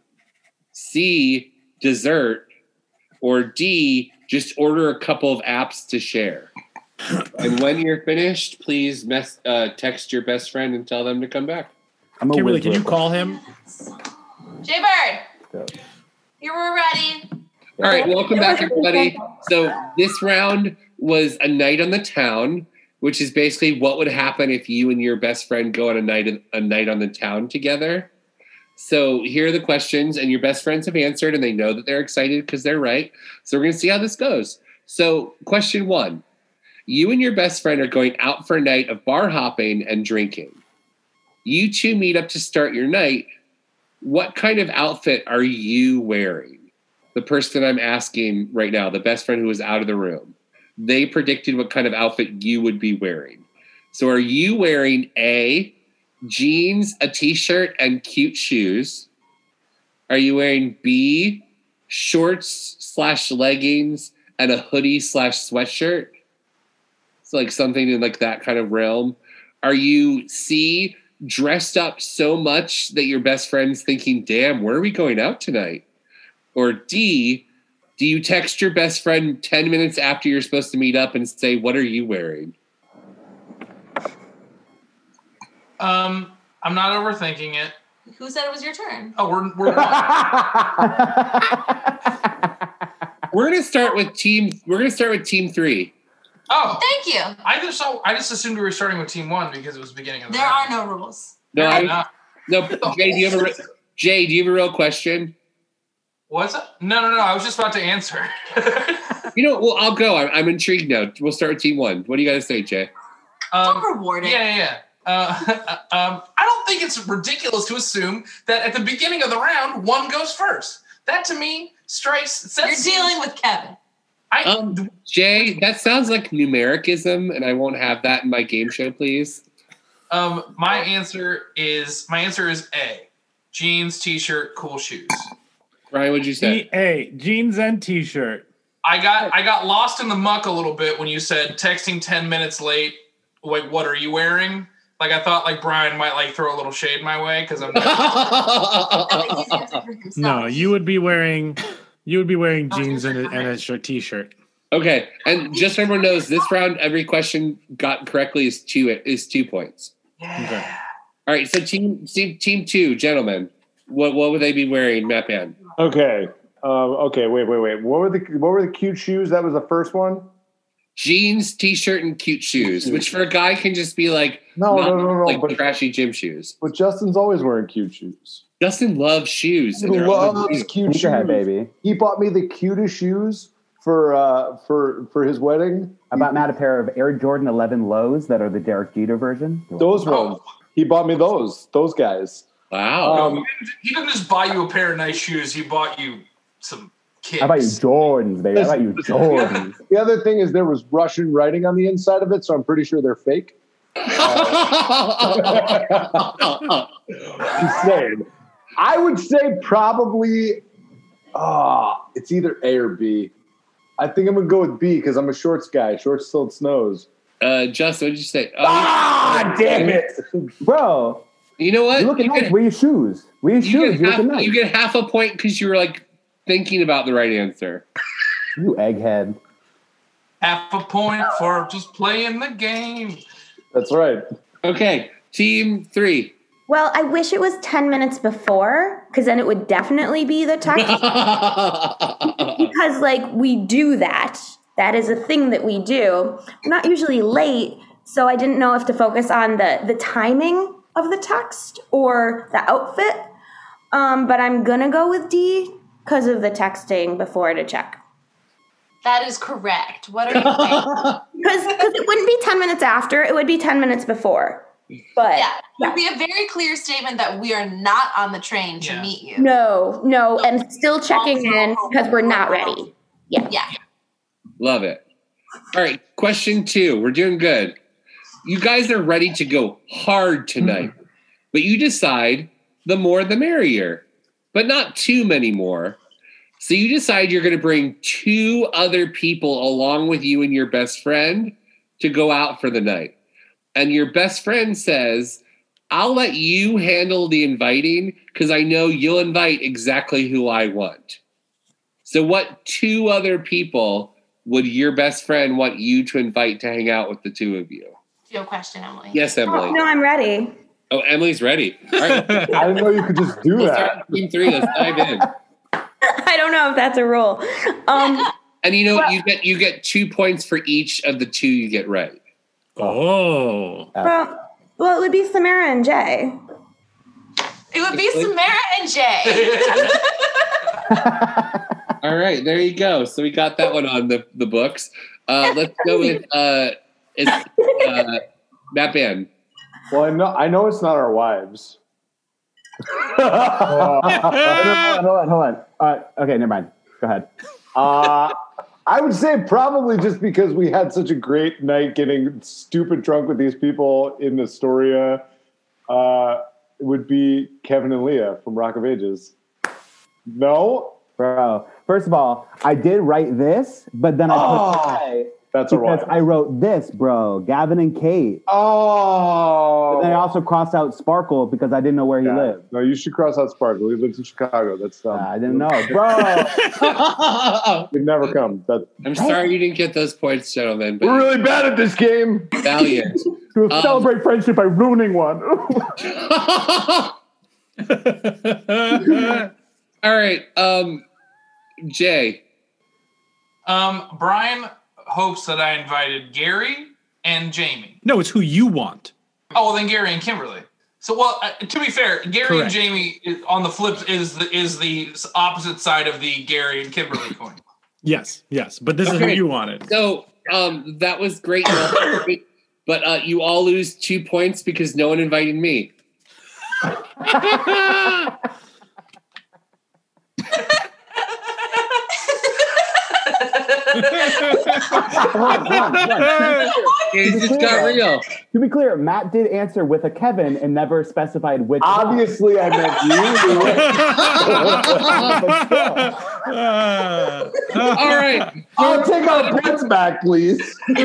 C, dessert, or D, just order a couple of apps to share? And when you're finished, please mess, uh, text your best friend and tell them to come back.
I'm a
Kimberly,
whiz
can you
whipper.
call him?
Jay Bird, you were ready.
All right, welcome back, everybody. So this round was a night on the town, which is basically what would happen if you and your best friend go on a night a night on the town together. So here are the questions, and your best friends have answered, and they know that they're excited because they're right. So we're going to see how this goes. So question one, you and your best friend are going out for a night of bar hopping and drinking. You two meet up to start your night. What kind of outfit are you wearing? The person I'm asking right now, the best friend who was out of the room, they predicted what kind of outfit you would be wearing. So are you wearing A, jeans, a t-shirt, and cute shoes? Are you wearing B, shorts slash leggings and a hoodie slash sweatshirt? It's like something in like that kind of realm. Are you C, dressed up so much that your best friend's thinking, damn, where are we going out tonight? Or D, do you text your best friend ten minutes after you're supposed to meet up and say, what are you wearing?
Um, I'm not overthinking it.
Who said it was your turn?
Oh, we're we're
We're gonna start with team. We're gonna start with team three.
Oh,
thank you.
I just so I just assumed we were starting with team one because it was the beginning of the
There are
round.
no rules.
No,
There are
I,
not.
no. Jay, do you have a re- Jay? Do you have a real question?
What's it? No, no, no. I was just about to answer.
You know, well, I'll go. I'm, I'm intrigued now. We'll start with team one. What do you got to say, Jay?
Um,
rewarding.
Yeah, yeah. yeah. Uh, um, I don't think it's ridiculous to assume that at the beginning of the round, one goes first. That to me strikes.
You're dealing with Kevin.
I,
Um, Jay, that sounds like numericism, and I won't have that in my game show, please.
Um, my answer is my answer is A. Jeans, t-shirt, cool shoes.
Ryan, what'd you say?
A, jeans and t-shirt.
I got I got lost in the muck a little bit when you said texting ten minutes late. Like, what are you wearing? Like, I thought like Brian might like throw a little shade my way because I'm.
No, you would be wearing you would be wearing jeans and a, and a shirt t-shirt.
Okay, and just so everyone knows, this round, every question got correctly is two is two points.
Okay.
All right, so team team, team two, gentlemen, what what would they be wearing, Matt Pan?
Okay. Um, okay. Wait. Wait. Wait. What were the What were the cute shoes? That was the first one.
Jeans, t-shirt, and cute shoes, which for a guy can just be like
No,
not
no, no, no.
like
but,
trashy gym shoes.
but Justin's always wearing cute shoes.
Justin loves shoes.
He
and they're
loves
always-
cute shoes.
Sneakerhead, baby.
He bought me the cutest shoes for uh, for for his wedding.
I bought Matt a pair of Air Jordan eleven lows that are the Derek Jeter version.
Those ones. He bought me those. Those guys.
Wow.
Um,
He didn't just buy you a pair of nice shoes. He bought you some kicks.
I bought you Jordans, baby. I bought you Jordans.
The other thing is there was Russian writing on the inside of it, so I'm pretty sure they're fake. Just saying. I would say probably, ah, it's either A or B. I think I'm gonna go with B because I'm a shorts guy. Shorts till it snows.
Uh, Justin, what did you say? Oh,
Ah, damn it,
Bro.
You know what?
You're looking
You
nice.
get-
Wear your shoes. Wear your
You
shoes.
get,
You're
half,
looking nice.
you get half a point because you were like thinking about the right answer.
You egghead.
Half a point for just playing the game.
That's right.
Okay, team three.
Well, I wish it was ten minutes before, because then it would definitely be the text. Because, like, we do that. That is a thing that we do. We're not usually late, so I didn't know if to focus on the, the timing of the text or the outfit. Um, but I'm going to go with D because of the texting before to check.
That is correct. What are you saying?
Because it wouldn't be ten minutes after, it would be ten minutes before. But
Yeah, it would be a very clear statement that we are not on the train to
Yeah.
meet you.
no, no, and still checking in because we're not ready. Yeah.
Yeah.
Love it. All right, question two. We're doing good. You guys are ready to go hard tonight, but you decide the more the merrier, but not too many more. So you decide you're going to bring two other people along with you and your best friend to go out for the night. And your best friend says, I'll let you handle the inviting because I know you'll invite exactly who I want. So what two other people would your best friend want you to invite to hang out with the two of you?
Your question, Emily.
Yes, Emily.
Oh, no, I'm ready.
Oh, Emily's ready. All right.
I didn't know you could just do
We'll
that.
start with team three. Let's dive in.
I don't know if that's a rule. Um,
And you know what? You get you get two points for each of the two you get right.
Oh.
well, well, it would be Samara and Jay.
It would be Samara and Jay.
All right, there you go. So we got that one on the, the books. Uh, let's go with uh, is, uh, Matt Ban.
Well, I know I know it's not our wives.
hold on, hold on, hold on. Uh, okay, never mind. Go ahead.
Uh, I would say probably just because we had such a great night getting stupid drunk with these people in Astoria, uh, it would be Kevin and Leah from Rock of Ages. No?
Bro, first of all, I did write this, but then I put
Oh,
it away
that's a
because
wife.
I wrote this, bro. Gavin and Kate.
Oh.
But then I also crossed out Sparkle because I didn't know where he
Yeah.
lived.
No, you should cross out Sparkle. He lives in Chicago. That's dumb.
Uh, I didn't know, bro.
He'd never come. That,
I'm sorry you didn't get those points, gentlemen. But
we're really bad at this game.
valiant.
To
Um,
celebrate friendship by ruining one.
All right, um, Jay.
Um, Brian hopes that I invited Gary and Jamie.
No, it's who you want.
Oh, well, then Gary and Kimberly. So, well, uh, to be fair, Gary
Correct.
and Jamie is, on the flip is the is the opposite side of the Gary and Kimberly coin.
Yes, yes, but this is
Okay.
who you wanted.
So um, that was great, but uh, you all lose two points because no one invited me.
Hold on, hold on, hold on.
It just got real.
To be clear, Matt did answer with a Kevin and never specified which.
Obviously, I meant you.
All right.
I'll take our points back, please.
You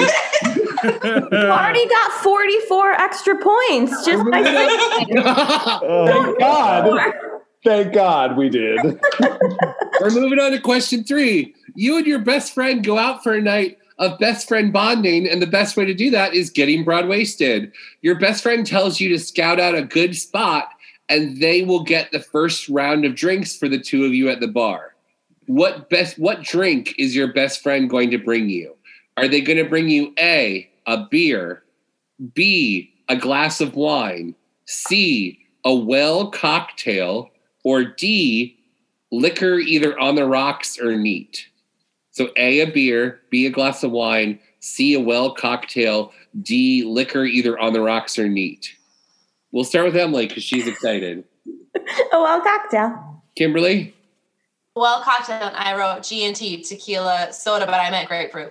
already got forty-four extra points just by saying
Thank God. Thank God we did.
We're moving on to question three. You and your best friend go out for a night of best friend bonding, and the best way to do that is getting broad-wasted. Your best friend tells you to scout out a good spot, and they will get the first round of drinks for the two of you at the bar. What best? What drink is your best friend going to bring you? Are they going to bring you A, a beer, B, a glass of wine, C, a well cocktail, or D, liquor either on the rocks or neat? So A, a beer, B, a glass of wine, C, a well cocktail, D, liquor either on the rocks or neat. We'll start with Emily because she's excited.
a well cocktail.
Kimberly?
Well, cocktail, and I wrote G and T, tequila, soda, but I meant grapefruit.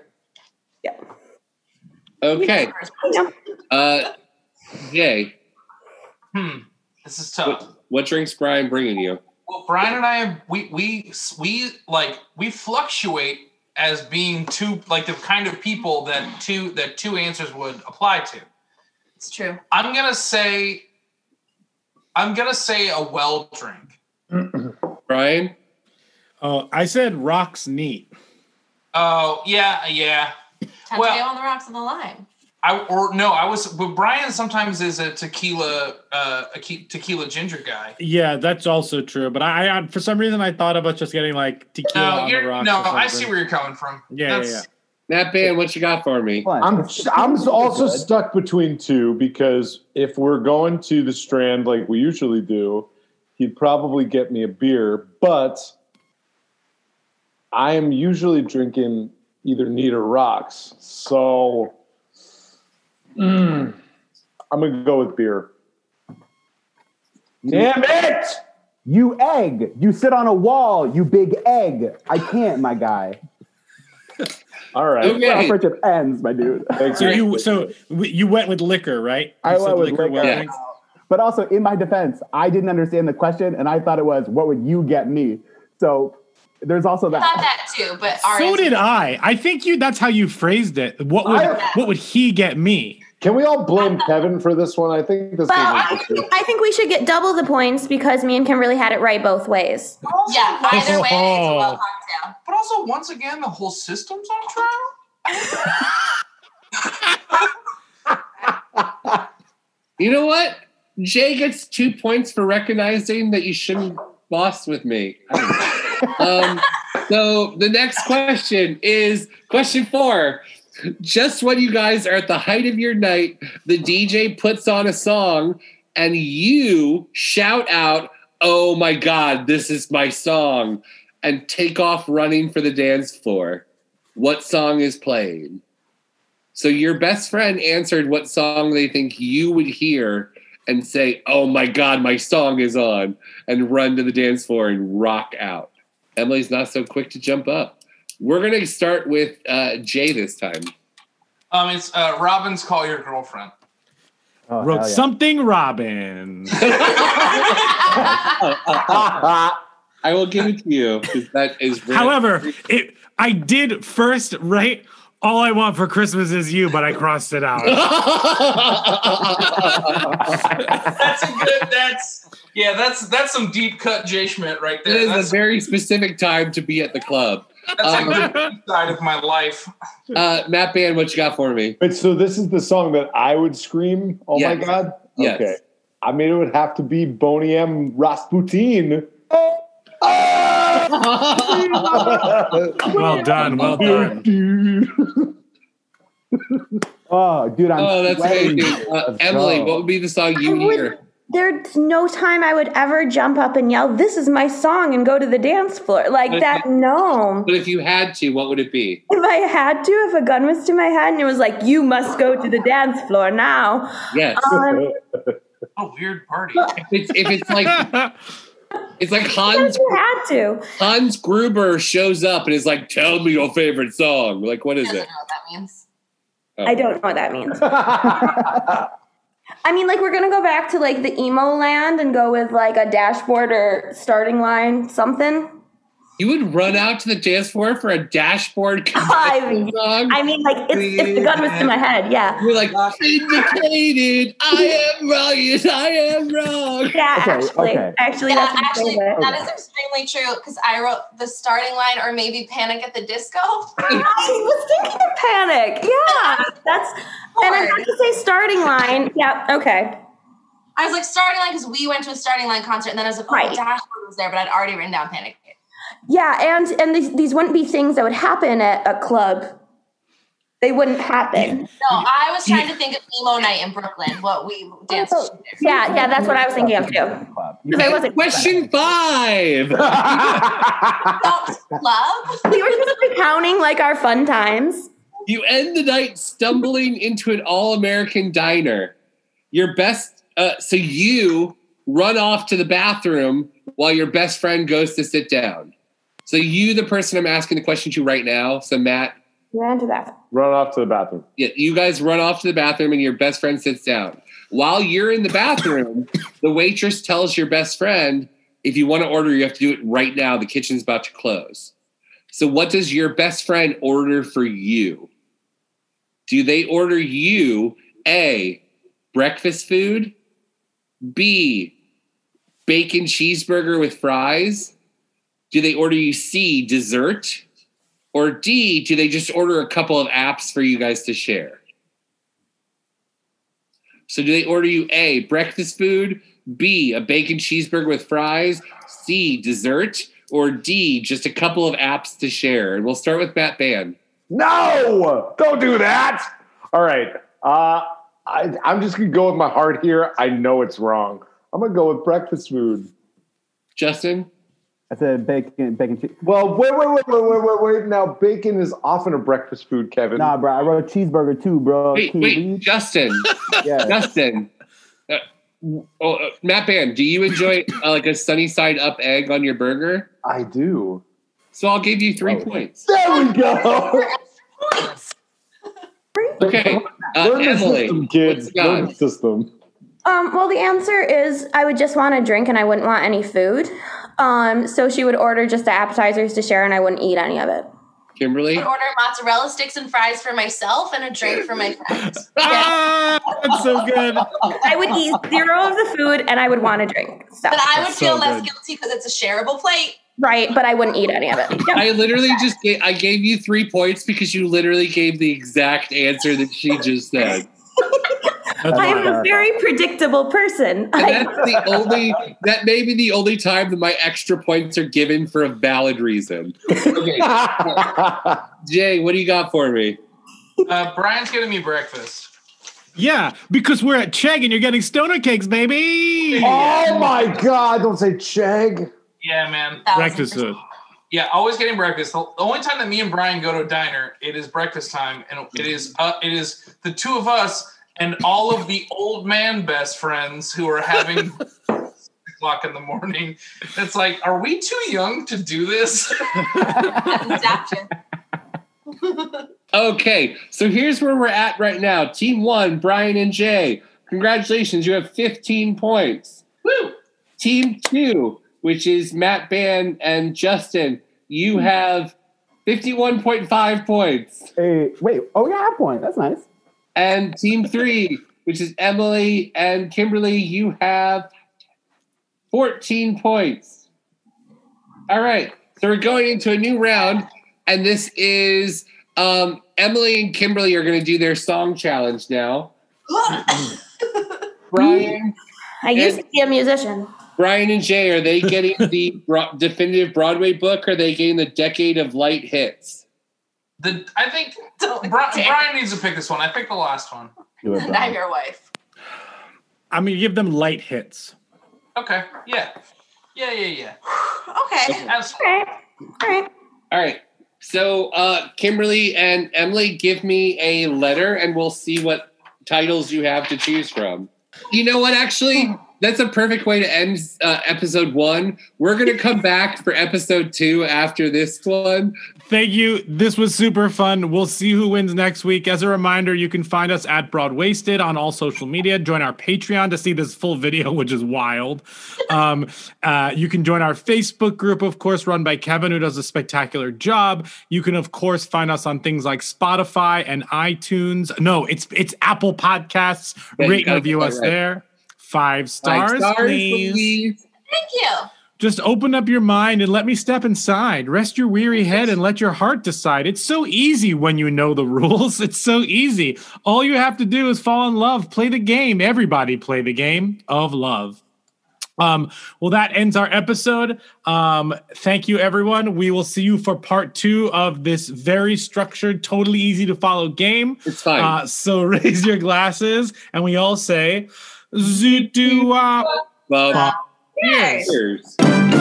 Okay. Uh, Jay?
Hmm, this is tough.
What, what drinks Brian bringing you?
Well, Brian and I, we we we like we fluctuate as being two like the kind of people that two that two answers would apply to.
It's true.
I'm gonna say, I'm gonna say a well drink.
Brian?
Oh, I said rocks neat.
Oh yeah, yeah.
Time
Well-
to go on the rocks on the line.
I or no, I was. But Brian sometimes is a tequila, uh, a ke- tequila ginger guy.
Yeah, that's also true. But I, I, for some reason, I thought about just getting like tequila
No,
on the
you're,
rocks.
no,
or
I
something.
see where you're coming from.
Yeah, yeah,
That's-
yeah.
Matt Ban, what you got for me?
I'm I'm also stuck between two because if we're going to the Strand like we usually do, he'd probably get me a beer, but I am usually drinking either neat or rocks. So mm, I'm gonna go with beer. Damn it!
You egg. You sit on a wall, you big egg. I can't, my guy.
All right.
That's where our friendship ends, my dude.
So you, so w- you went with liquor, right? You
I
said
went with liquor.
well
Yeah.
drinks?
But also, in my defense, I didn't understand the question, and I thought it was, what would you get me? So there's also
I thought
that.
that too, but our
So
answer-
did I. I think you. That's how you phrased it. What would
I-
what would he get me?
Can we all blame Kevin for this one? I think this
Well,
was
I think, I think we should get double the points because me and Kimberly had it right both ways.
Yeah, either way, it's a well cocktail.
But also, once again, the whole system's on trial.
You know what? Jay gets two points for recognizing that you shouldn't boss with me. um, so the next question is question four. Just when you guys are at the height of your night, the D J puts on a song and you shout out, "Oh my God, this is my song," and take off running for the dance floor. What song is playing? So your best friend answered what song they think you would hear and say, "Oh my God, my song is on," and run to the dance floor and rock out. Emily's not so quick to jump up. We're going to start with uh, Jay this time.
Um, it's uh, Robin's "Call Your Girlfriend."
Oh,
Wrote
hell yeah.
something, Robin.
I will give it to you because that is very-
However, it I did first write "All I Want for Christmas Is You," but I crossed it out.
That's a good. That's yeah. That's that's some deep cut Jay Schmidt right
It
there.
is
That's,
a very specific time to be at the club.
that's
Um,
a good side of my life.
uh, Matt Ban, what you got for me?
Wait, so this is the song that I would scream, "Oh
Yes.
my God"?
Yes.
Okay. I mean, it would have to be Boney M. Rasputin.
Well done. Well done.
Oh, dude, I'm
Oh, that's
sweating.
amazing. Uh, Emily, what would be the song you
I would-
hear?
There's no time I would ever jump up and yell, "This is my song," and go to the dance floor. Like
But
that,
if-
no.
But if you had to, what would it be?
If I had to, if a gun was to my head and it was like, "You must go to the dance floor now."
Yes.
Um,
What a weird party.
If it's, if it's like it's like Hans
you had to.
Hans Gruber shows up and is like, "Tell me your favorite song." Like, what is
I don't
it?
know what that means.
Oh.
I don't know what that means. I mean, like, we're gonna go back to like the emo land and go with like a dashboard or starting line, something.
You would run out to the dance floor for a dashboard
I mean,
song?
I mean, like, it's, if the gun was to my head, yeah.
You're like, "Vindicated, I am right, I am wrong."
Yeah,
Okay,
actually,
okay.
actually,
Yeah,
that's my
actually,
favorite.
that is extremely true because I wrote the starting line or maybe Panic at the Disco.
I was thinking of Panic. Yeah, that's, and I have to say starting line. Yeah, okay.
I was like starting line because we went to a starting line concert and then I was like, oh,
Right.
Dashboard was there, but I'd already written down Panic.
Yeah, and and these, these wouldn't be things that would happen at a club. They wouldn't happen.
No, I was trying to think of emo night in Brooklyn, what we danced to. there.
Yeah, yeah, that's what I was thinking of too. Because I wasn't
Question five.
Club?
We were just recounting like our fun times.
You end the night stumbling into an all-American diner. Your best, uh, so you run off to the bathroom while your best friend goes to sit down. So you, the person I'm asking the question to right now, so Matt,
We ran to that.
Run off to the bathroom.
yeah, you guys run off to the bathroom and your best friend sits down. While you're in the bathroom, the waitress tells your best friend, if you want to order, you have to do it right now. The kitchen's about to close. So what does your best friend order for you? Do they order you, A, breakfast food, B, bacon cheeseburger with fries? Do they order you C, dessert? Or D, do they just order a couple of apps for you guys to share? So do they order you A, breakfast food, B, a bacon cheeseburger with fries, C, dessert, or D, just a couple of apps to share? And we'll start with Matt Ban.
No, don't do that. All right. Uh, I, I'm just going to go with my heart here. I know it's wrong. I'm going to go with breakfast food.
Justin?
I said bacon, bacon cheese.
Well, wait, wait, wait, wait, wait, wait, wait. Now, bacon is often a breakfast food, Kevin.
Nah, bro, I wrote a cheeseburger too, bro.
Wait,
Can you
wait,
read?
Justin.
Yeah.
Justin. Uh, oh, uh, Matt Ban, do you enjoy uh, like a sunny side up egg on your burger?
I do.
So I'll give you three
Oh.
points.
There we go.
Okay, uh,
Learn the
Emily,
system, kids.
what's
Learn
gone?
the system.
Um, well, the answer is I would just want a drink and I wouldn't want any food. Um, so she would order just the appetizers to share and I wouldn't eat any of it.
Kimberly?
I would order mozzarella sticks and fries for myself and a drink for my friends.
Ah, that's so good.
I would eat zero of the food and I would want a drink. So,
But I would
That's
feel
so
less
good.
guilty because it's a shareable plate.
right, but I wouldn't eat any of it. Yep.
I literally just gave, I gave you three points because you literally gave the exact answer that she just said.
That's
I am
fine.
a very predictable person.
And
I,
that's the only, that may be the only time that my extra points are given for a valid reason. Okay. Jay, what do you got for me?
Uh, Brian's getting me breakfast.
Yeah, because we're at Chegg and you're getting stoner cakes, baby.
Oh my God! Don't say Chegg.
Yeah, man.
Breakfast food.
Yeah, always getting breakfast. The the only time that me and Brian go to a diner, it is breakfast time, and it is uh, it is the two of us and all of the old man best friends who are having six o'clock in the morning. It's like, are we too young to do this?
Okay, so here's where we're at right now. Team one, Brian and Jay. Congratulations, you have fifteen points.
Woo!
Team two, which is Matt Ban and Justin, you have fifty-one point five points.
Hey, wait. Oh, yeah, half point. That's nice.
And team three, which is Emily and Kimberly, you have fourteen points. All right, so we're going into a new round, and this is um, Emily and Kimberly are going to do their song challenge now. Brian,
I used to be a musician.
Brian and Jay, are they getting the bro- definitive Broadway book, or are they getting the Decade of Light hits?
The I think Brian, Brian needs to pick this one. I picked the last one.
And I'm your wife.
I'm going to give them light hits.
Okay. Yeah. Yeah, yeah, yeah.
Okay.
Absolutely.
All right.
All right. So, uh, Kimberly and Emily, give me a letter, and we'll see what titles you have to choose from. You know what? Actually, that's a perfect way to end uh, episode one. We're going to come back for episode two after this one.
Thank you. This was super fun. We'll see who wins next week. As a reminder, you can find us at Broadwasted on all social media. Join our Patreon to see this full video, which is wild. Um, uh, you can join our Facebook group, of course, run by Kevin, who does a spectacular job. You can, of course, find us on things like Spotify and iTunes. No, it's it's Apple Podcasts.
Yeah,
Rate and review us
right.
there. Five stars,
Five stars,
please.
please.
Thank you.
Just open up your mind and let me step inside. Rest your weary head and let your heart decide. It's so easy when you know the rules. It's so easy. All you have to do is fall in love. Play the game. Everybody play the game of love. Um, well, that ends our episode. Um, thank you, everyone. We will see you for part two of this very structured, totally easy to follow game.
It's fine.
Uh, so raise your glasses and we all say, Zoot-doo-wop.
Well,
Cheers.
cheers.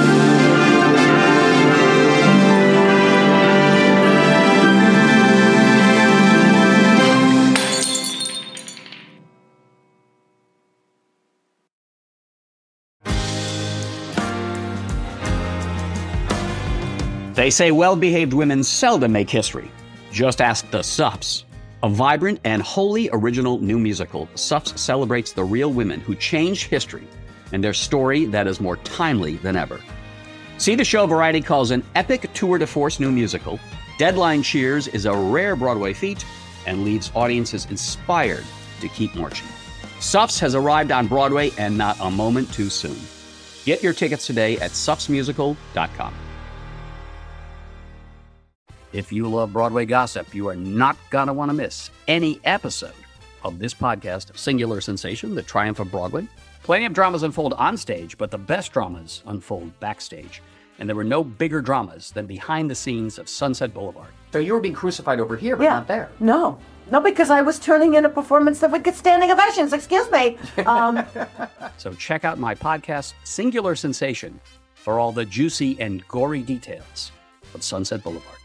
They say well-behaved women seldom make history. Just ask the Sups. A vibrant and wholly original new musical, Sups celebrates the real women who changed history and their story that is more timely than ever. See the show Variety calls an epic tour de force new musical. Deadline cheers is a rare Broadway feat and leaves audiences inspired to keep marching. Sups has arrived on Broadway and not a moment too soon. Get your tickets today at sups musical dot com. If you love Broadway gossip, you are not going to want to miss any episode of this podcast, Singular Sensation, The Triumph of Broadway. Plenty of dramas unfold on stage, but the best dramas unfold backstage. And there were no bigger dramas than behind the scenes of Sunset Boulevard. So you were being crucified over here, but
Yeah.
not there.
No. No, because I was turning in a performance that would get standing ovations. Excuse me. Um,
So check out my podcast, Singular Sensation, for all the juicy and gory details of Sunset Boulevard.